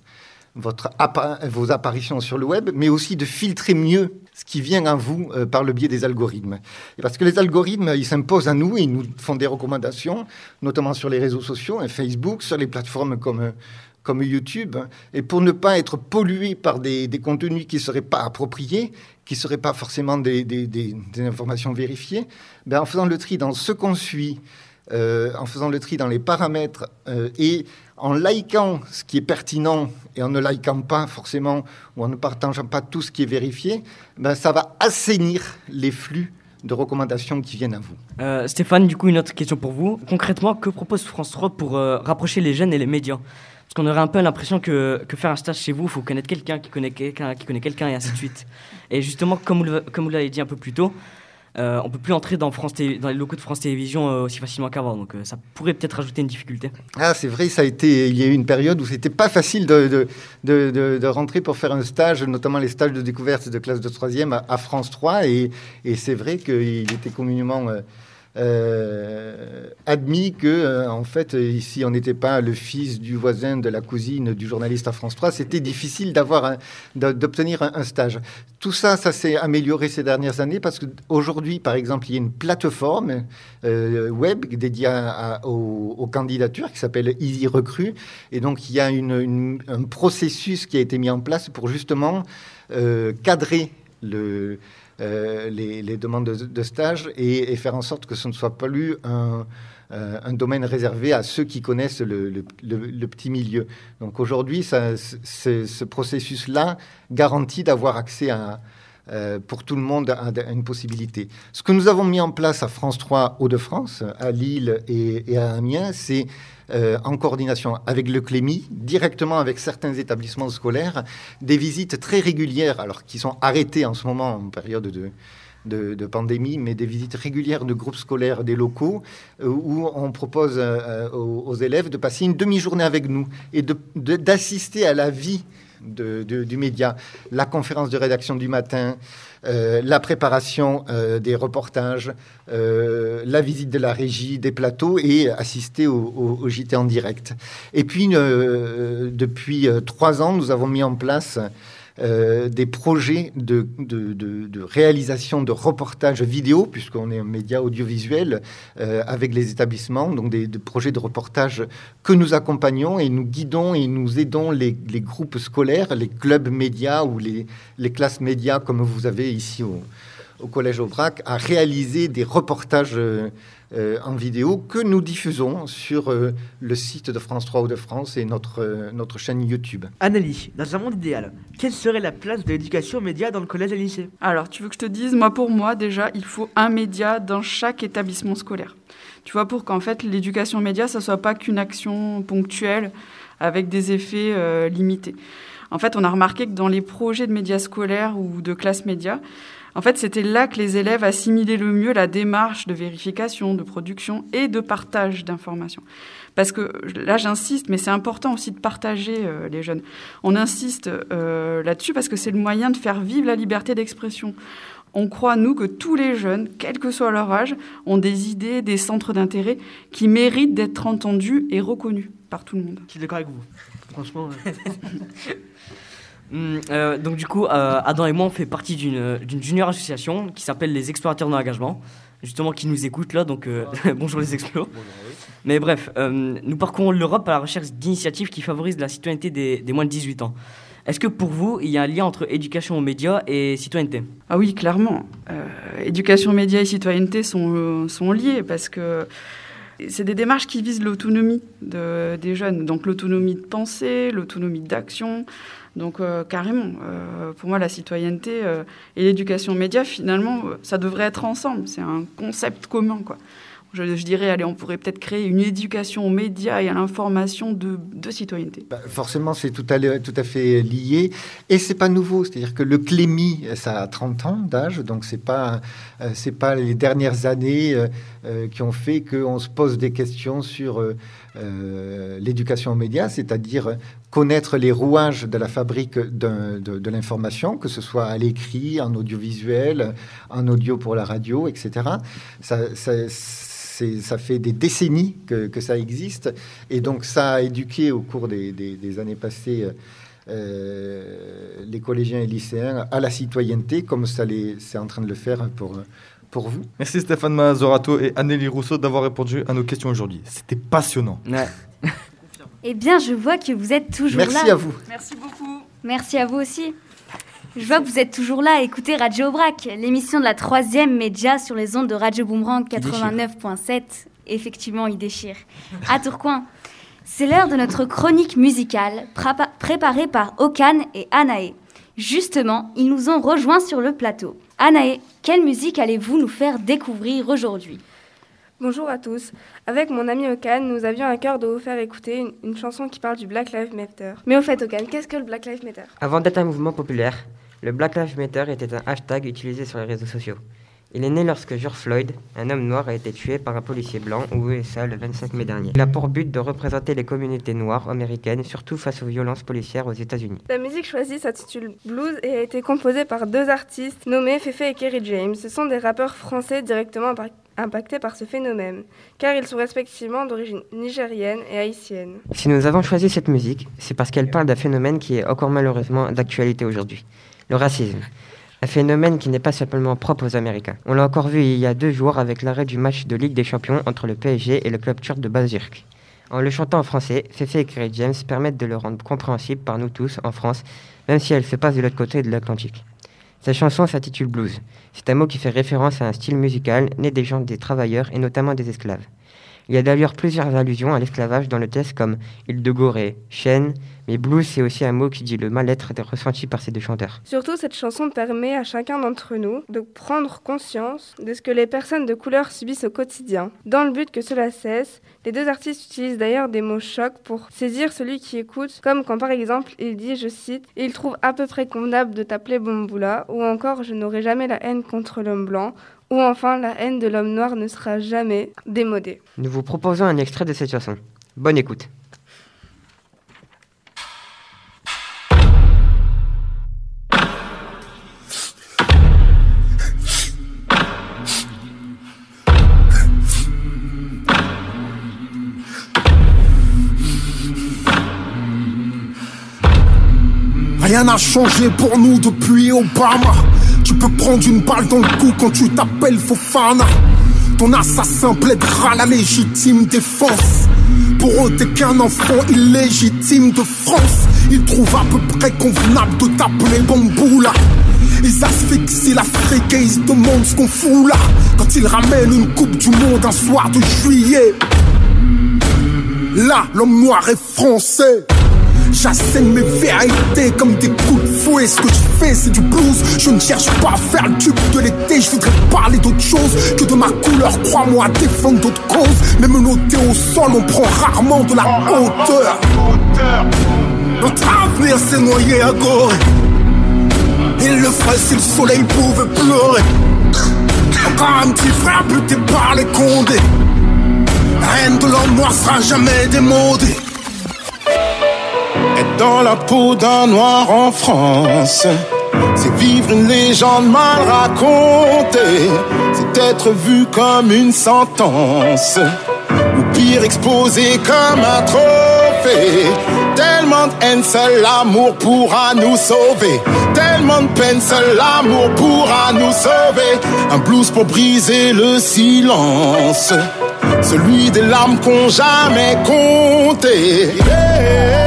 votre appa- vos apparitions sur le web, mais aussi de filtrer mieux ce qui vient à vous euh, par le biais des algorithmes. Et parce que les algorithmes, ils s'imposent à nous et ils nous font des recommandations, notamment sur les réseaux sociaux, hein, Facebook, sur les plateformes comme, comme YouTube. Et pour ne pas être pollué par des, des contenus qui ne seraient pas appropriés, qui ne seraient pas forcément des, des, des, des informations vérifiées, ben en faisant le tri dans ce qu'on suit, euh, en faisant le tri dans les paramètres euh, et en likant ce qui est pertinent et en ne likant pas forcément ou en ne partageant pas tout ce qui est vérifié, ben ça va assainir les flux de recommandations qui viennent à vous. Euh, Stéphane, du coup, une autre question pour vous. Concrètement, que propose France trois pour euh, rapprocher les jeunes et les médias ? Parce qu'on aurait un peu l'impression que, que faire un stage chez vous, il faut connaître quelqu'un qui connaît quelqu'un qui connaît quelqu'un et ainsi de suite. Et justement, comme vous, le, comme vous l'avez dit un peu plus tôt, Euh, on ne peut plus entrer dans, France Télé, dans les locaux de France Télévisions euh, aussi facilement qu'avant. Donc euh, ça pourrait peut-être rajouter une difficulté. Ah, c'est vrai, ça a été, il y a eu une période où c'était pas facile de, de, de, de, de rentrer pour faire un stage, notamment les stages de découverte de classe de troisième à, à France trois. Et, et c'est vrai qu'il était communément euh, euh, admis que, euh, en fait, ici, on n'était pas le fils du voisin, de la cousine, du journaliste à France trois. C'était difficile d'avoir un, d'obtenir un, un stage. Tout ça, ça s'est amélioré ces dernières années parce qu'aujourd'hui, par exemple, il y a une plateforme euh, web dédiée à, à, aux, aux candidatures qui s'appelle Easy Recrue. Et donc, il y a une, une, un processus qui a été mis en place pour justement euh, cadrer le... Euh, les, les demandes de, de stage et, et faire en sorte que ce ne soit pas plus un, euh, un domaine réservé à ceux qui connaissent le, le, le, le petit milieu. Donc aujourd'hui, ça, ce, ce processus-là garantit d'avoir accès à, euh, pour tout le monde à, à une possibilité. Ce que nous avons mis en place à France trois Hauts-de-France, à Lille et, et à Amiens, c'est Euh, en coordination avec le Clémy, directement avec certains établissements scolaires, des visites très régulières, alors qui sont arrêtées en ce moment en période de, de, de pandémie, mais des visites régulières de groupes scolaires des locaux, euh, où on propose euh, aux, aux élèves de passer une demi-journée avec nous et de, de, d'assister à la vie de, de, du média, la conférence de rédaction du matin, Euh, la préparation euh, des reportages, euh, la visite de la régie, des plateaux et assister au, au, au J T en direct. Et puis, euh, depuis euh, trois ans, nous avons mis en place euh, des projets de, de, de, de réalisation de reportages vidéo, puisqu'on est un média audiovisuel euh, avec les établissements, donc des, des projets de reportage que nous accompagnons et nous guidons et nous aidons les, les groupes scolaires, les clubs médias ou les, les classes médias, comme vous avez ici au, au Collège Aubrac, à réaliser des reportages euh, euh, en vidéo que nous diffusons sur euh, le site de France trois Hauts-de-France et notre, euh, notre chaîne YouTube. Annalie, dans un monde idéal, quelle serait la place de l'éducation aux médias dans le collège et le lycée ? Alors, tu veux que je te dise, moi pour moi, déjà, il faut un média dans chaque établissement scolaire. Tu vois, pour qu'en fait, l'éducation aux médias, ça ne soit pas qu'une action ponctuelle avec des effets euh, limités. En fait, on a remarqué que dans les projets de médias scolaires ou de classe média, en fait, c'était là que les élèves assimilaient le mieux la démarche de vérification, de production et de partage d'informations. Parce que là, j'insiste, mais c'est important aussi de partager euh, les jeunes. On insiste euh, là-dessus parce que c'est le moyen de faire vivre la liberté d'expression. On croit, nous, que tous les jeunes, quel que soit leur âge, ont des idées, des centres d'intérêt qui méritent d'être entendus et reconnus par tout le monde. Je suis d'accord avec vous. Franchement... Euh... Hum, euh, donc du coup, euh, Adam et moi, on fait partie d'une, d'une junior association qui s'appelle les Explorateurs de l'engagement, justement qui nous écoutent là, donc euh, bonjour les explos. Mais bref, euh, nous parcourons l'Europe à la recherche d'initiatives qui favorisent la citoyenneté des, des moins de dix-huit ans. Est-ce que pour vous, il y a un lien entre éducation aux médias et citoyenneté ? Ah oui, clairement. Euh, éducation aux médias et citoyenneté sont, euh, sont liés parce que c'est des démarches qui visent l'autonomie de, des jeunes, donc l'autonomie de pensée, l'autonomie d'action. Donc euh, carrément, euh, pour moi, la citoyenneté euh, et l'éducation aux médias, finalement, euh, ça devrait être ensemble. C'est un concept commun, quoi. Je, je dirais, allez, on pourrait peut-être créer une éducation aux médias et à l'information de, de citoyenneté. Bah, forcément, c'est tout à, tout à fait lié. Et c'est pas nouveau. C'est-à-dire que le Clémy, ça a trente ans d'âge. Donc, c'est pas, euh, c'est pas les dernières années euh, qui ont fait qu'on se pose des questions sur euh, euh, l'éducation aux médias, c'est-à-dire connaître les rouages de la fabrique de, de, de l'information, que ce soit à l'écrit, en audiovisuel, en audio pour la radio, et cetera. Ça, ça, c'est, ça fait des décennies que, que ça existe. Et donc, ça a éduqué au cours des, des, des années passées euh, les collégiens et lycéens à la citoyenneté, comme ça les, c'est en train de le faire pour, pour vous. Merci Stéphane Mazzorato et Annélie Rousseau d'avoir répondu à nos questions aujourd'hui. C'était passionnant. Ouais. Eh bien, je vois que vous êtes toujours Merci là. Merci à vous. Merci beaucoup. Merci à vous aussi. Je vois que vous êtes toujours là à écouter Radio Aubrac, l'émission de la troisième média sur les ondes de Radio Boomerang quatre-vingt-neuf virgule sept. Effectivement, il déchire. À Tourcoing. C'est l'heure de notre chronique musicale prépa- préparée par Okan et Anaé. Justement, ils nous ont rejoints sur le plateau. Anaé, quelle musique allez-vous nous faire découvrir aujourd'hui ? Bonjour à tous. Avec mon ami Okan, nous avions à cœur de vous faire écouter une, une chanson qui parle du Black Lives Matter. Mais au fait, Okan, qu'est-ce que le Black Lives Matter ? Avant d'être un mouvement populaire, le Black Lives Matter était un hashtag utilisé sur les réseaux sociaux. Il est né lorsque George Floyd, un homme noir, a été tué par un policier blanc aux U S A le vingt-cinq mai dernier. Il a pour but de représenter les communautés noires américaines, surtout face aux violences policières aux États-Unis. La musique choisie s'intitule Blues et a été composée par deux artistes nommés Fefe et Kerry James. Ce sont des rappeurs français directement impactés par ce phénomène, car ils sont respectivement d'origine nigérienne et haïtienne. Si nous avons choisi cette musique, c'est parce qu'elle parle d'un phénomène qui est encore malheureusement d'actualité aujourd'hui, le racisme. Un phénomène qui n'est pas simplement propre aux Américains. On l'a encore vu il y a deux jours avec l'arrêt du match de Ligue des Champions entre le P S G et le club turc de Bazirk. En le chantant en français, Fefe et Kerry James permettent de le rendre compréhensible par nous tous en France, même si elle se passe de l'autre côté de l'Atlantique. Sa chanson s'intitule Blues. C'est un mot qui fait référence à un style musical né des gens des travailleurs et notamment des esclaves. Il y a d'ailleurs plusieurs allusions à l'esclavage dans le texte comme île de Gorée, chaîne, mais blues c'est aussi un mot qui dit le mal-être ressenti par ces deux chanteurs. Surtout, cette chanson permet à chacun d'entre nous de prendre conscience de ce que les personnes de couleur subissent au quotidien. Dans le but que cela cesse, les deux artistes utilisent d'ailleurs des mots chocs pour saisir celui qui écoute, comme quand par exemple il dit, je cite, « Il trouve à peu près convenable de t'appeler Bamboula » ou encore « Je n'aurai jamais la haine contre l'homme blanc » ou enfin « La haine de l'homme noir ne sera jamais démodée ». Nous vous proposons un extrait de cette chanson. Bonne écoute. Rien n'a changé pour nous depuis Obama. Tu peux prendre une balle dans le cou quand tu t'appelles Fofana. Ton assassin plaidera la légitime défense. Pour eux t'es qu'un enfant illégitime de France. Ils trouvent à peu près convenable de t'appeler Bamboula. Ils asphyxient l'Afrique et ils se demandent ce qu'on fout là. Quand ils ramènent une coupe du monde un soir de juillet. Là, l'homme noir est français. J'assène mes vérités comme des coups de fouet. Ce que je fais c'est du blues. Je ne cherche pas à faire le tube de l'été. Je voudrais parler d'autre chose que de ma couleur. Crois-moi à défendre d'autres causes. Mais menotté au sol on prend rarement de la hauteur. Notre avenir s'est noyé à Gorée. Il le ferait si le soleil pouvait pleurer. Encore un petit frère buté par les condés. La haine de l'homme noir sera jamais démodée. Être dans la peau d'un noir en France, c'est vivre une légende mal racontée. C'est être vu comme une sentence, ou pire exposé comme un trophée. Tellement de haine, seul l'amour pourra nous sauver. Tellement de peine, seul l'amour pourra nous sauver. Un blues pour briser le silence, celui des larmes qu'on jamais compté. Yeah.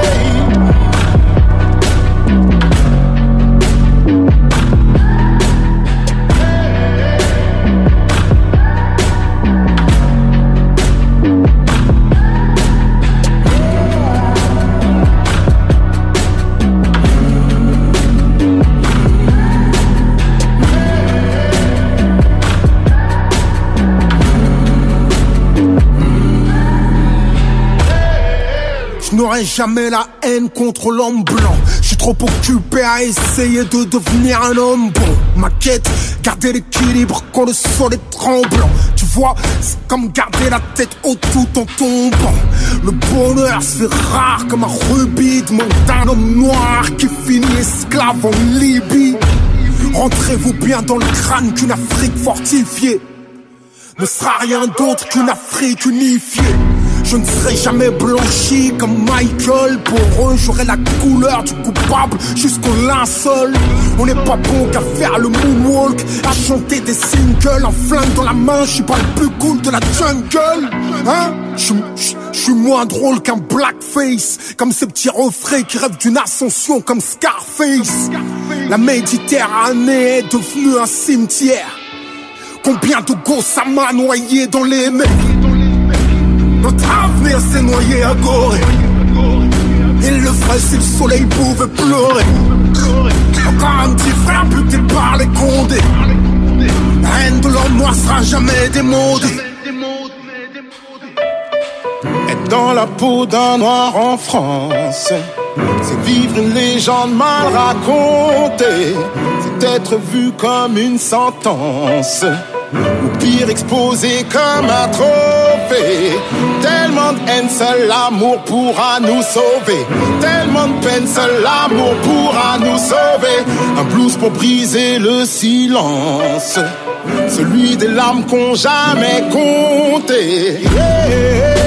Je n'aurai jamais la haine contre l'homme blanc. Je suis trop occupé à essayer de devenir un homme bon. Ma quête, garder l'équilibre quand le sol est tremblant. Tu vois, c'est comme garder la tête haute tout en tombant. Le bonheur se fait rare comme un rubis demande d'un homme noir qui finit esclave en Libye. Rentrez-vous bien dans le crâne qu'une Afrique fortifiée ne sera rien d'autre qu'une Afrique unifiée. Je ne serai jamais blanchi comme Michael. Pour eux, j'aurai la couleur du coupable jusqu'au linceul. On n'est pas bon qu'à faire le moonwalk, à chanter des singles en flingue dans la main. Je suis pas le plus cool de la jungle, hein. Je suis moins drôle qu'un blackface, comme ces petits refrains qui rêvent d'une ascension comme Scarface. La Méditerranée est devenue un cimetière. Combien de gosses à main noyés dans les mers. Notre avenir s'est noyé à Gorée. Il le ferait si le soleil pouvait pleurer. Encore un petit frère buté par les Condés. La haine de l'homme noir sera jamais démodée. Être dans la peau d'un noir en France, c'est vivre une légende mal racontée. C'est être vu comme une sentence, ou pire exposé comme un trophée. Tellement de haine, seul l'amour pourra nous sauver. Tellement de peine, seul l'amour pourra nous sauver. Un blues pour briser le silence, celui des larmes qu'on jamais compté. Yeah.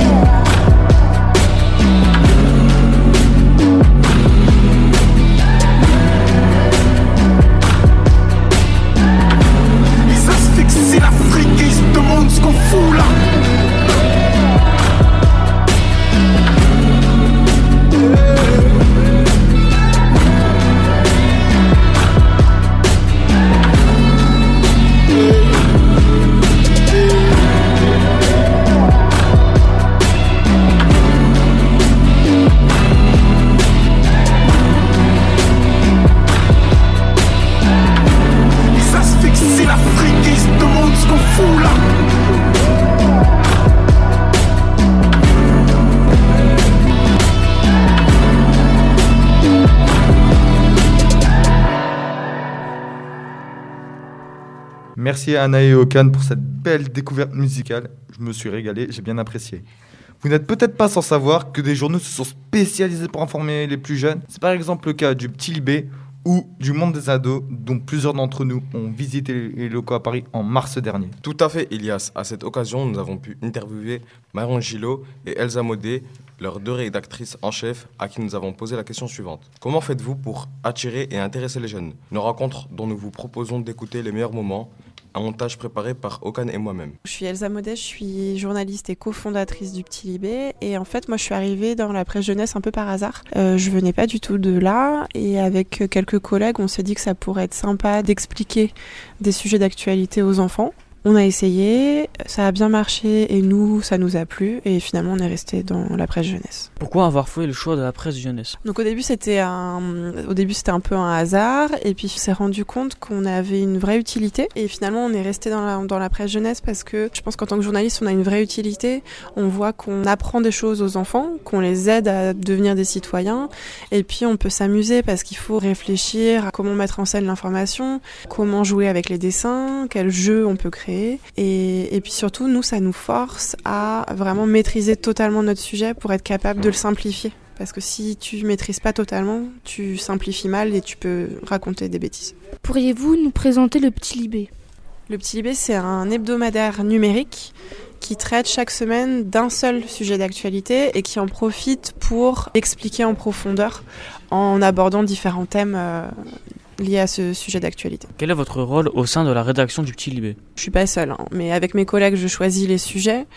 Merci à Anna et Okan pour cette belle découverte musicale. Je me suis régalé, j'ai bien apprécié. Vous n'êtes peut-être pas sans savoir que des journaux se sont spécialisés pour informer les plus jeunes. C'est par exemple le cas du Petit Libé ou du Monde des ados, dont plusieurs d'entre nous ont visité les locaux à Paris en mars dernier. Tout à fait, Elias. À cette occasion, nous avons pu interviewer Marion Gillot et Elsa Modé, leurs deux rédactrices en chef, à qui nous avons posé la question suivante. Comment faites-vous pour attirer et intéresser les jeunes ? Nos rencontres dont nous vous proposons d'écouter les meilleurs moments, un montage préparé par Okan et moi-même. Je suis Elsa Modé, je suis journaliste et cofondatrice du Petit Libé. Et en fait, moi, je suis arrivée dans la presse jeunesse un peu par hasard. Euh, je venais pas du tout de là. Et avec quelques collègues, on s'est dit que ça pourrait être sympa d'expliquer des sujets d'actualité aux enfants. On a essayé, ça a bien marché et nous, ça nous a plu. Et finalement, on est resté dans la presse jeunesse. Pourquoi avoir fait le choix de la presse jeunesse ? Donc au début, c'était un, au début, c'était un peu un hasard. Et puis, on s'est rendu compte qu'on avait une vraie utilité. Et finalement, on est resté dans la, dans la presse jeunesse parce que je pense qu'en tant que journaliste, on a une vraie utilité. On voit qu'on apprend des choses aux enfants, qu'on les aide à devenir des citoyens. Et puis, on peut s'amuser parce qu'il faut réfléchir à comment mettre en scène l'information, comment jouer avec les dessins, quels jeux on peut créer. Et, et puis surtout, nous, ça nous force à vraiment maîtriser totalement notre sujet pour être capable de le simplifier. Parce que si tu maîtrises pas totalement, tu simplifies mal et tu peux raconter des bêtises. Pourriez-vous nous présenter le Petit Libé ? Le Petit Libé, c'est un hebdomadaire numérique qui traite chaque semaine d'un seul sujet d'actualité et qui en profite pour expliquer en profondeur en abordant différents thèmes euh, liés à ce sujet d'actualité. Quel est votre rôle au sein de la rédaction du Petit Libé ? Je suis pas seule, hein, mais avec mes collègues, je choisis les sujets,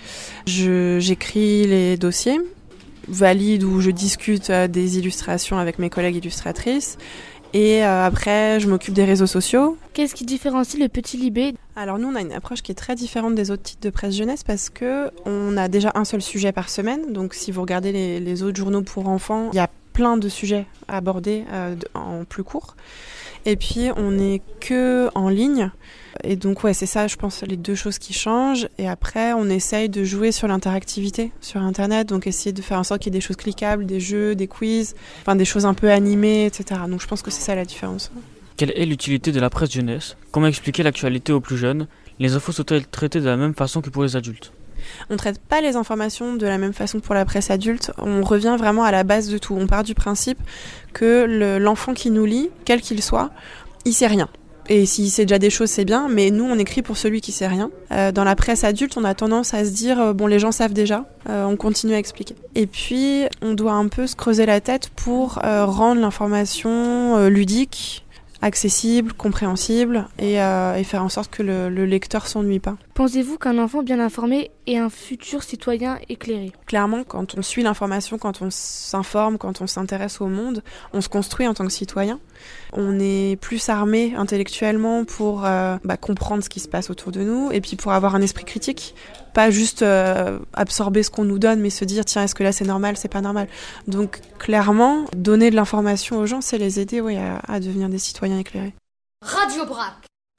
je, j'écris les dossiers, valide ou je discute euh, des illustrations avec mes collègues illustratrices. Et euh, après, je m'occupe des réseaux sociaux. Qu'est-ce qui différencie le Petit Libé ? Alors nous, on a une approche qui est très différente des autres titres de presse jeunesse parce que on a déjà un seul sujet par semaine. Donc si vous regardez les, les autres journaux pour enfants, il y a plein de sujets à aborder euh, en plus court. Et puis, on n'est que en ligne. Et donc, ouais, c'est ça, je pense, les deux choses qui changent. Et après, on essaye de jouer sur l'interactivité sur Internet. Donc, essayer de faire en sorte qu'il y ait des choses cliquables, des jeux, des quiz, enfin, des choses un peu animées, et cetera. Donc, je pense que c'est ça la différence. Quelle est l'utilité de la presse jeunesse ? Comment expliquer l'actualité aux plus jeunes ? Les infos sont-elles traitées de la même façon que pour les adultes ? On ne traite pas les informations de la même façon que pour la presse adulte. On revient vraiment à la base de tout. On part du principe que le, l'enfant qui nous lit, quel qu'il soit, il sait rien. Et s'il sait déjà des choses, c'est bien, mais nous, on écrit pour celui qui sait rien. Euh, dans la presse adulte, on a tendance à se dire, euh, bon, les gens savent déjà, euh, on continue à expliquer. Et puis, on doit un peu se creuser la tête pour euh, rendre l'information euh, ludique, accessible, compréhensible, et, euh, et faire en sorte que le, le lecteur s'ennuie pas. Pensez-vous qu'un enfant bien informé est un futur citoyen éclairé ? Clairement, quand on suit l'information, quand on s'informe, quand on s'intéresse au monde, on se construit en tant que citoyen. On est plus armé intellectuellement pour euh, bah, comprendre ce qui se passe autour de nous, et puis pour avoir un esprit critique, pas juste euh, absorber ce qu'on nous donne, mais se dire tiens, est-ce que là c'est normal, c'est pas normal. Donc clairement, donner de l'information aux gens, c'est les aider oui, à, à devenir des citoyens éclairés. Radio Brac.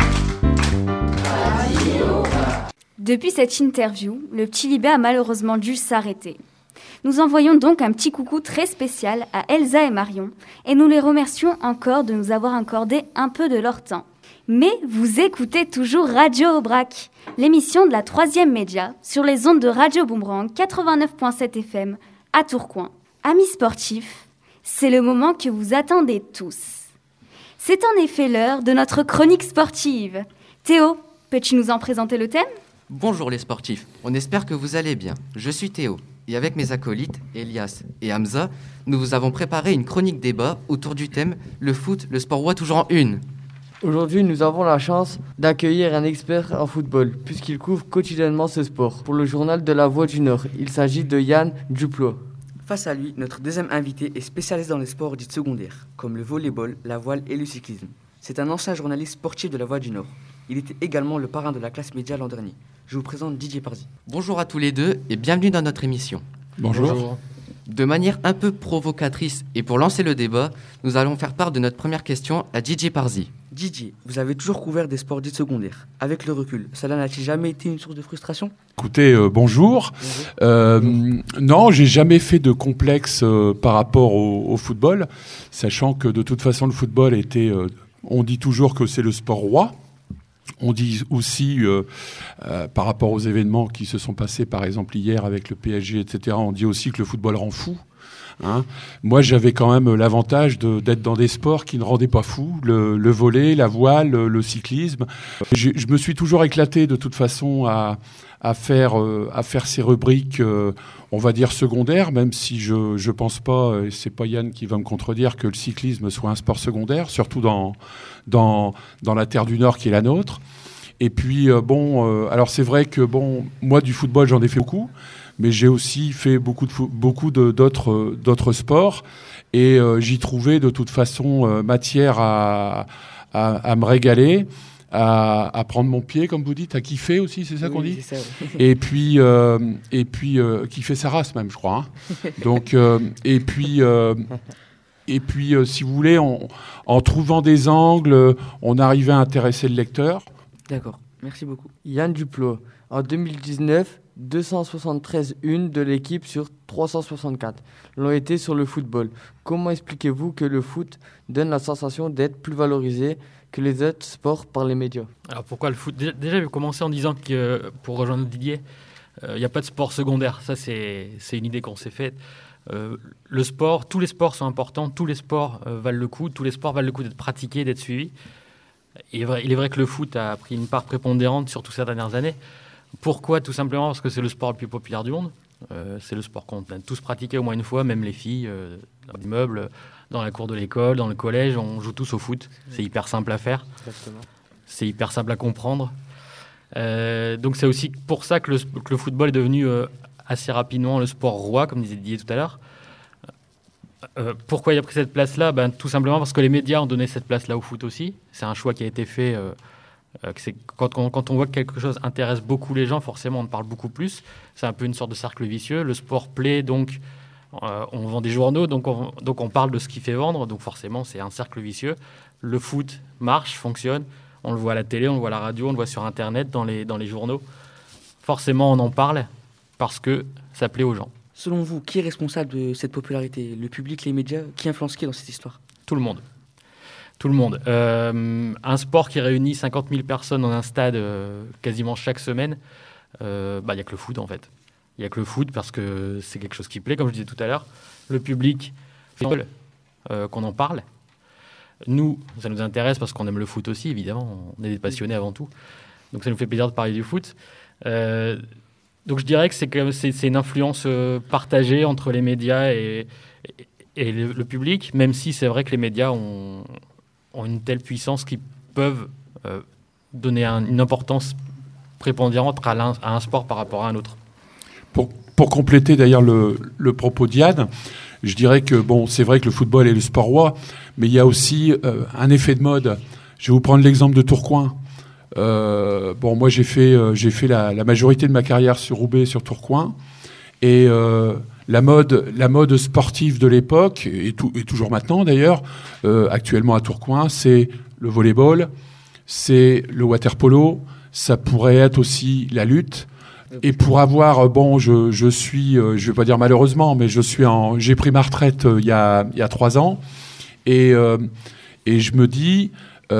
Depuis cette interview, le petit Libé a malheureusement dû s'arrêter. Nous envoyons donc un petit coucou très spécial à Elsa et Marion et nous les remercions encore de nous avoir accordé un peu de leur temps. Mais vous écoutez toujours Radio Aubrac, l'émission de la troisième média sur les ondes de Radio Boomerang quatre-vingt-neuf virgule sept F M à Tourcoing. Amis sportifs, c'est le moment que vous attendez tous. C'est en effet l'heure de notre chronique sportive. Théo, peux-tu nous en présenter le thème ? Bonjour les sportifs, on espère que vous allez bien. Je suis Théo et avec mes acolytes, Elias et Hamza, nous vous avons préparé une chronique débat autour du thème « Le foot, le sport roi toujours en une ». Aujourd'hui, nous avons la chance d'accueillir un expert en football, puisqu'il couvre quotidiennement ce sport. Pour le journal de La Voix du Nord, il s'agit de Yann Duplot. Face à lui, notre deuxième invité est spécialiste dans les sports dits secondaires, comme le volleyball, la voile et le cyclisme. C'est un ancien journaliste sportif de La Voix du Nord. Il était également le parrain de la classe média l'an dernier. Je vous présente Didier Parzi. Bonjour à tous les deux et bienvenue dans notre émission. Bonjour. Bonjour. De manière un peu provocatrice et pour lancer le débat, nous allons faire part de notre première question à Didier Parzi. Didier, vous avez toujours couvert des sports dits secondaires. Avec le recul, cela n'a-t-il jamais été une source de frustration ? Écoutez, euh, bonjour. bonjour. Euh, non, j'ai jamais fait de complexe euh, par rapport au, au football, sachant que de toute façon le football était, euh, on dit toujours que c'est le sport roi. On dit aussi, euh, euh, par rapport aux événements qui se sont passés, par exemple hier avec le P S G, et cetera, on dit aussi que le football rend fou. Hein. Moi, j'avais quand même l'avantage de, d'être dans des sports qui ne rendaient pas fou, le, le volley, la voile, le, le cyclisme. Je, je me suis toujours éclaté de toute façon à, à, faire, euh, à faire ces rubriques, euh, on va dire secondaires, même si je ne pense pas, et c'est pas Yann qui va me contredire, que le cyclisme soit un sport secondaire, surtout dans, dans, dans la terre du Nord qui est la nôtre. Et puis, euh, bon, euh, alors c'est vrai que, bon, moi, du football, j'en ai fait beaucoup, mais j'ai aussi fait beaucoup, de fo- beaucoup de, d'autres, euh, d'autres sports, et euh, j'y trouvais de toute façon euh, matière à, à, à me régaler, à, à prendre mon pied, comme vous dites, à kiffer aussi, c'est ça oui, qu'on dit c'est ça, oui. Et puis, euh, et puis euh, kiffer sa race même, je crois. Hein. Donc, euh, et puis... Euh, Et puis, euh, si vous voulez, on, en trouvant des angles, on arrivait à intéresser le lecteur. D'accord, merci beaucoup. Yann Duplot, en deux mille dix-neuf, deux cent soixante-treize unes de l'équipe sur trois cent soixante-quatre l'ont été sur le football. Comment expliquez-vous que le foot donne la sensation d'être plus valorisé que les autres sports par les médias ? Alors pourquoi le foot ? Déjà, déjà, je vais commencer en disant que, pour rejoindre Didier, il euh, n'y a pas de sport secondaire. Ça, c'est, c'est une idée qu'on s'est faite. Euh, le sport, tous les sports sont importants, tous les sports euh, valent le coup, tous les sports valent le coup d'être pratiqués, d'être suivis. Et vrai, il est vrai que le foot a pris une part prépondérante sur toutes ces dernières années. Pourquoi ? Tout simplement parce que c'est le sport le plus populaire du monde. Euh, c'est le sport qu'on a tous pratiqué au moins une fois, même les filles, euh, dans l'immeuble, dans la cour de l'école, dans le collège, on joue tous au foot. C'est hyper simple à faire. Exactement. C'est hyper simple à comprendre. Euh, donc c'est aussi pour ça que le, que le football est devenu euh, assez rapidement le sport roi, comme disait Didier tout à l'heure. Euh, pourquoi il a pris cette place-là ? Ben, tout simplement parce que les médias ont donné cette place-là au foot aussi. C'est un choix qui a été fait. Euh, euh, c'est, quand, on, quand on voit que quelque chose intéresse beaucoup les gens, forcément on en parle beaucoup plus. C'est un peu une sorte de cercle vicieux. Le sport plaît, donc euh, on vend des journaux, donc on, donc on parle de ce qui fait vendre. Donc forcément c'est un cercle vicieux. Le foot marche, fonctionne. On le voit à la télé, on le voit à la radio, on le voit sur Internet, dans les, dans les journaux. Forcément on en parle parce que ça plaît aux gens. Selon vous, qui est responsable de cette popularité ? Le public, les médias ? Qui influence qui dans cette histoire ? Tout le monde. Tout le monde. Euh, un sport qui réunit cinquante mille personnes dans un stade euh, quasiment chaque semaine, il euh, bah, n'y a que le foot en fait. Il n'y a que le foot parce que c'est quelque chose qui plaît, comme je disais tout à l'heure. Le public fait euh, qu'on en parle. Nous, ça nous intéresse parce qu'on aime le foot aussi, évidemment. On est des passionnés avant tout. Donc ça nous fait plaisir de parler du foot. Euh, donc je dirais que c'est, quand même, c'est, c'est une influence euh, partagée entre les médias et, et, et le, le public, même si c'est vrai que les médias ont, ont une telle puissance qu'ils peuvent euh, donner un, une importance prépondérante à, à un sport par rapport à un autre. Pour, pour compléter d'ailleurs le, le propos d'Yann, je dirais que bon, c'est vrai que le football est le sport roi, mais il y a aussi euh, un effet de mode. Je vais vous prendre l'exemple de Tourcoing. Euh, bon, moi j'ai fait, euh, j'ai fait la, la majorité de ma carrière sur Roubaix et sur Tourcoing, et euh, la mode, la mode sportive de l'époque, et, tout, et toujours maintenant d'ailleurs, euh, actuellement à Tourcoing, c'est le volleyball, c'est le water-polo, ça pourrait être aussi la lutte. Et pour avoir, bon, je, je suis, euh, je vais pas dire malheureusement, mais je suis en, j'ai pris ma retraite euh, il y a, il y a trois ans, et euh, et je me dis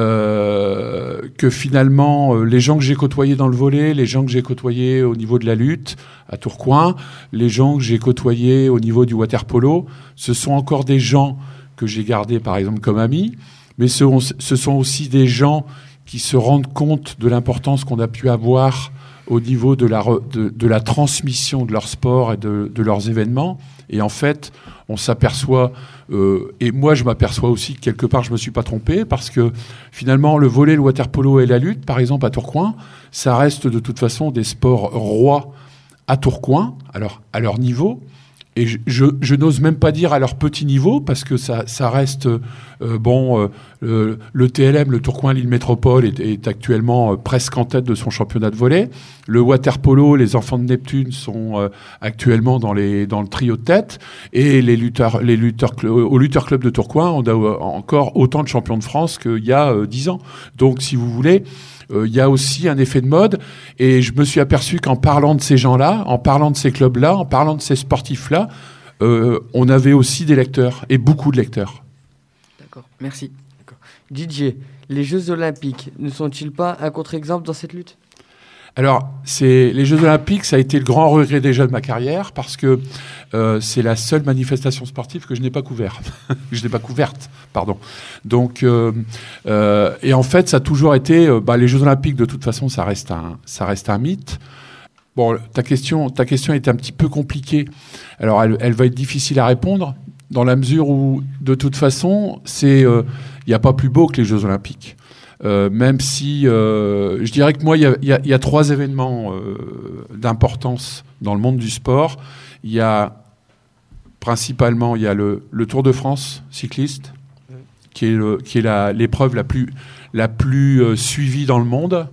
euh, que finalement, euh, les gens que j'ai côtoyés dans le volley, les gens que j'ai côtoyés au niveau de la lutte à Tourcoing, les gens que j'ai côtoyés au niveau du water-polo, ce sont encore des gens que j'ai gardés, par exemple, comme amis, mais ce, ce sont aussi des gens qui se rendent compte de l'importance qu'on a pu avoir au niveau de la, de, de la transmission de leur sport et de, de leurs événements. Et en fait, on s'aperçoit, euh, et moi je m'aperçois aussi que quelque part je me suis pas trompé, parce que finalement le volley, le water-polo et la lutte, par exemple à Tourcoing, ça reste de toute façon des sports rois à Tourcoing, alors à leur niveau. Et je, je, je n'ose même pas dire à leur petit niveau, parce que ça, ça reste... Euh, bon, euh, le, le T L M, le Tourcoing Lille Métropole, est, est actuellement euh, presque en tête de son championnat de volley. Le water-polo, les enfants de Neptune sont euh, actuellement dans, les, dans le trio de tête. Et les lutteurs, les lutteurs, au Lutteur Club de Tourcoing, on a encore autant de champions de France qu'il y a dix euh, ans. Donc, si vous voulez... Il euh, y a aussi un effet de mode, et je me suis aperçu qu'en parlant de ces gens-là, en parlant de ces clubs-là, en parlant de ces sportifs-là, euh, on avait aussi des lecteurs, et beaucoup de lecteurs. D'accord, merci. D'accord. Didier, les Jeux Olympiques ne sont-ils pas un contre-exemple dans cette lutte ? Alors, c'est, les Jeux Olympiques, ça a été le grand regret déjà de ma carrière, parce que euh, c'est la seule manifestation sportive que je n'ai pas couverte. je n'ai pas couverte, pardon. Donc, euh, euh, et en fait, ça a toujours été... Euh, bah, les Jeux Olympiques, de toute façon, ça reste un, ça reste un mythe. Bon, ta question, ta question est un petit peu compliquée. Alors, elle, elle va être difficile à répondre, dans la mesure où, de toute façon, c'est, euh, il n'y a pas plus beau que les Jeux Olympiques. Euh, même si euh, je dirais que moi, il y a, y a, y a trois événements euh, d'importance dans le monde du sport. Il y a principalement il y a le, le Tour de France cycliste, qui est, le, qui est la, l'épreuve la plus, la plus euh, suivie dans le monde.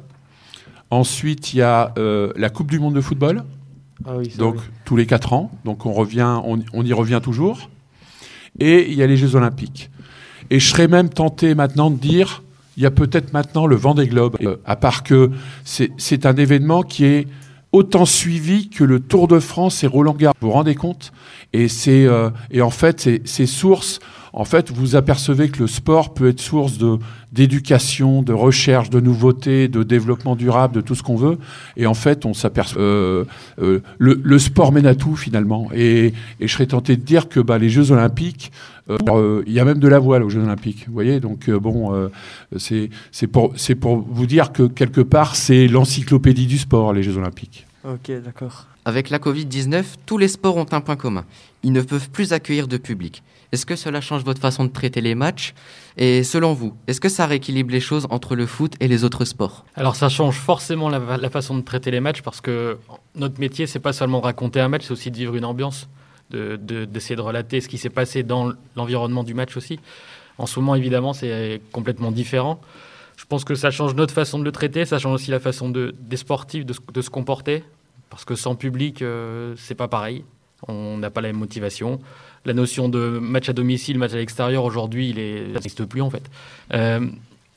Ensuite, il y a euh, la Coupe du Monde de football, ah oui, donc oui. tous les quatre ans. Donc on revient, on, on y revient toujours. Et il y a les Jeux Olympiques. Et je serais même tenté maintenant de dire... Il y a peut-être maintenant le Vendée Globe, euh, à part que c'est, c'est un événement qui est autant suivi que le Tour de France et Roland-Garros. Vous vous rendez compte ? Et, c'est, euh, et en fait, c'est, c'est source... En fait, vous apercevez que le sport peut être source de, d'éducation, de recherche, de nouveautés, de développement durable, de tout ce qu'on veut. Et en fait, on s'aperçoit... Euh, euh, le, le sport mène à tout, finalement. Et, et je serais tenté de dire que bah, les Jeux Olympiques... Il euh, y a même de la voile aux Jeux Olympiques, vous voyez. Donc euh, bon, euh, c'est, c'est, pour, c'est pour vous dire que quelque part, c'est l'encyclopédie du sport, les Jeux Olympiques. Ok, d'accord. Avec la covid dix-neuf, tous les sports ont un point commun. Ils ne peuvent plus accueillir de public. Est-ce que cela change votre façon de traiter les matchs ? Et selon vous, est-ce que ça rééquilibre les choses entre le foot et les autres sports ? Alors ça change forcément la, la façon de traiter les matchs, parce que notre métier, c'est pas seulement raconter un match, c'est aussi de vivre une ambiance. De, de, d'essayer de relater ce qui s'est passé dans l'environnement du match aussi. En ce moment, évidemment, c'est complètement différent. Je pense que ça change notre façon de le traiter, ça change aussi la façon de, des sportifs de, de se comporter, parce que sans public, euh, c'est pas pareil. On n'a pas la même motivation. La notion de match à domicile, match à l'extérieur, aujourd'hui, il est, ça n'existe plus, en fait. Euh,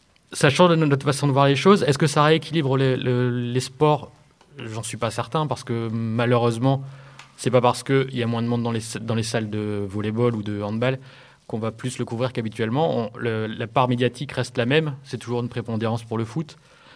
ça change notre façon de voir les choses. Est-ce que ça rééquilibre les, les, les sports ? J'en suis pas certain, parce que malheureusement... C'est pas parce qu'il y a moins de monde dans les, dans les salles de volleyball ou de handball qu'on va plus le couvrir qu'habituellement. On, le, la part médiatique reste la même, c'est toujours une prépondérance pour le foot.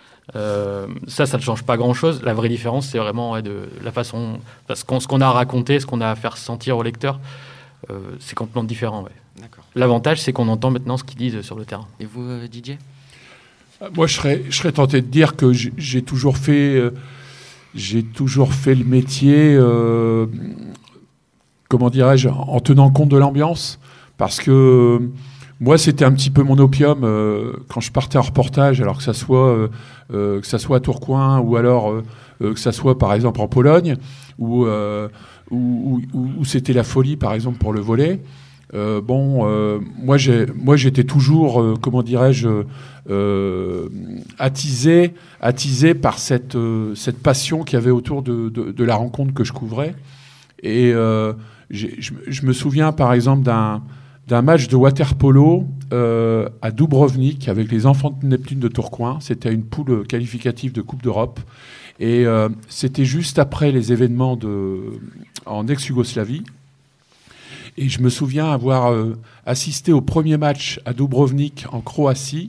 Euh, ça, ça ne change pas grand-chose. La vraie différence, c'est vraiment ouais, de la façon, ce qu'on, ce qu'on a à raconter, ce qu'on a à faire sentir au lecteur. euh, c'est complètement différent. Ouais. D'accord. L'avantage, c'est qu'on entend maintenant ce qu'ils disent sur le terrain. Et vous, euh, Didier ? Moi, je serais, je serais tenté de dire que j'ai, j'ai toujours fait, euh, j'ai toujours fait le métier, euh, comment dirais-je, en tenant compte de l'ambiance, parce que euh, moi, c'était un petit peu mon opium euh, quand je partais en reportage, alors que ça soit, euh, euh, que ça soit à Tourcoing ou alors euh, euh, que ça soit par exemple en Pologne, où, euh, où, où, où c'était la folie, par exemple pour le volley. Euh, bon, euh, moi, j'ai, moi, j'étais toujours, euh, comment dirais-je, euh, attisé, attisé par cette, euh, cette passion qu'il y avait autour de, de, de la rencontre que je couvrais. Et euh, j'ai, je, je me souviens, par exemple, d'un, d'un match de water-polo euh, à Dubrovnik avec les enfants de Neptune de Tourcoing. C'était une poule qualificative de Coupe d'Europe. Et euh, c'était juste après les événements de, en ex-Yougoslavie. Et je me souviens avoir euh, assisté au premier match à Dubrovnik en Croatie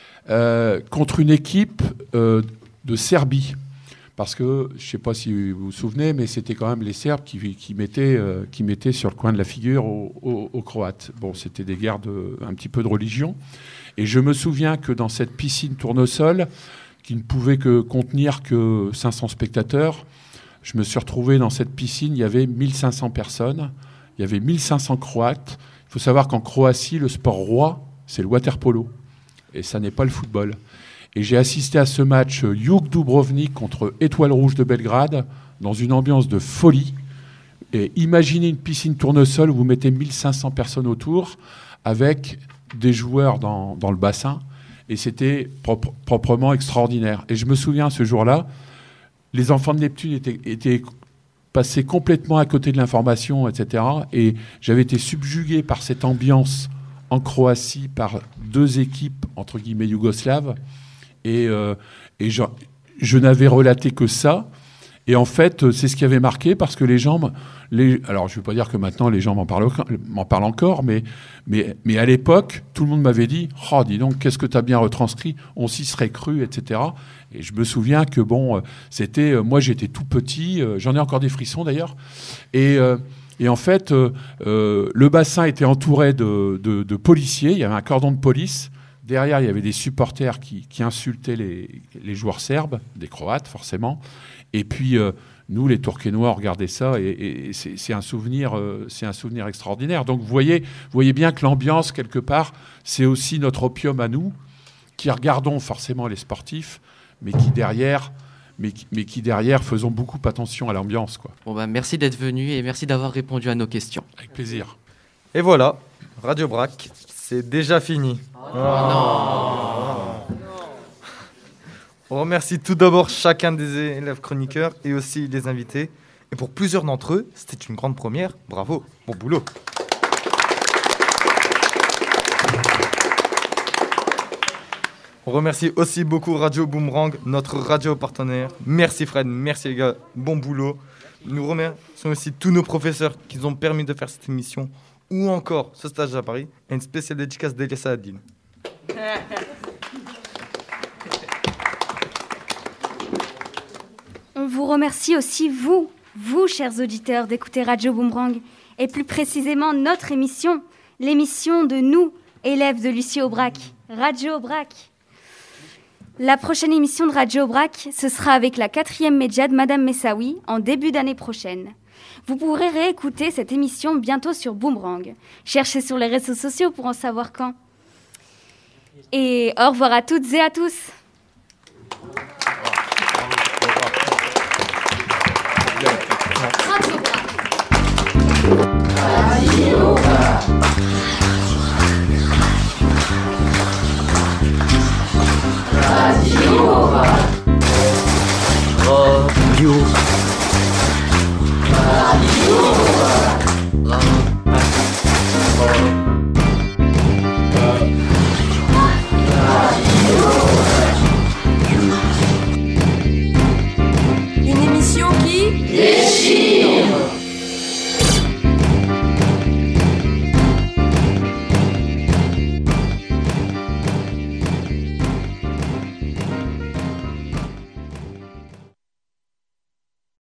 euh, contre une équipe euh, de Serbie. Parce que, je ne sais pas si vous vous souvenez, mais c'était quand même les Serbes qui, qui, mettaient, euh, qui mettaient sur le coin de la figure aux, aux, aux Croates. Bon, c'était des guerres de, un petit peu de religion. Et je me souviens que dans cette piscine tournesol, qui ne pouvait que contenir que cinq cents spectateurs, je me suis retrouvé dans cette piscine, il y avait mille cinq cents personnes. Il y avait mille cinq cents Croates. Il faut savoir qu'en Croatie, le sport roi, c'est le water-polo. Et ça n'est pas le football. Et j'ai assisté à ce match Jug Dubrovnik contre Étoile Rouge de Belgrade, dans une ambiance de folie. Et imaginez une piscine tournesol où vous mettez mille cinq cents personnes autour, avec des joueurs dans, dans le bassin. Et c'était propre, proprement extraordinaire. Et je me souviens, ce jour-là, les enfants de Neptune étaient... étaient passé complètement à côté de l'information, et cetera. Et j'avais été subjugué par cette ambiance en Croatie, par deux équipes, entre guillemets, yougoslaves. Et, euh, et je, je n'avais relaté que ça. Et en fait, c'est ce qui avait marqué, parce que les gens... Les, alors, je ne veux pas dire que maintenant, les gens m'en parlent, m'en parlent encore, mais, mais, mais à l'époque, tout le monde m'avait dit « Oh, dis donc, qu'est-ce que tu as bien retranscrit, on s'y serait cru, et cetera » Et je me souviens que, bon, c'était... Moi, j'étais tout petit, j'en ai encore des frissons, d'ailleurs. Et, et en fait, euh, le bassin était entouré de, de, de policiers, il y avait un cordon de police. Derrière, il y avait des supporters qui, qui insultaient les, les joueurs serbes, des Croates, forcément. Et puis... Euh, nous, les Tourquenois, on regardait ça et, et c'est, c'est, un souvenir, euh, c'est un souvenir extraordinaire. Donc, vous voyez, vous voyez bien que l'ambiance, quelque part, c'est aussi notre opium à nous, qui regardons forcément les sportifs, mais qui derrière, mais qui, mais qui derrière faisons beaucoup attention à l'ambiance, quoi. Bon ben, merci d'être venu et merci d'avoir répondu à nos questions. Avec plaisir. Et voilà, Radio Brac, c'est déjà fini. Oh, oh non. On remercie tout d'abord chacun des élèves chroniqueurs et aussi les invités. Et pour plusieurs d'entre eux, c'était une grande première. Bravo, bon boulot. On remercie aussi beaucoup Radio Boomerang, notre radio partenaire. Merci Fred, merci les gars, bon boulot. Nous remercions aussi tous nos professeurs qui nous ont permis de faire cette émission, ou encore ce stage à Paris, et une spéciale dédicace d'Eliassa Adine. On vous remercie aussi, vous, vous, chers auditeurs, d'écouter Radio Boomerang, et plus précisément notre émission, l'émission de nous, élèves de Lucie Aubrac, Radio Aubrac. La prochaine émission de Radio Aubrac, ce sera avec la quatrième média de Madame Messaoui, en début d'année prochaine. Vous pourrez réécouter cette émission bientôt sur Boomerang. Cherchez sur les réseaux sociaux pour en savoir quand. Et au revoir à toutes et à tous.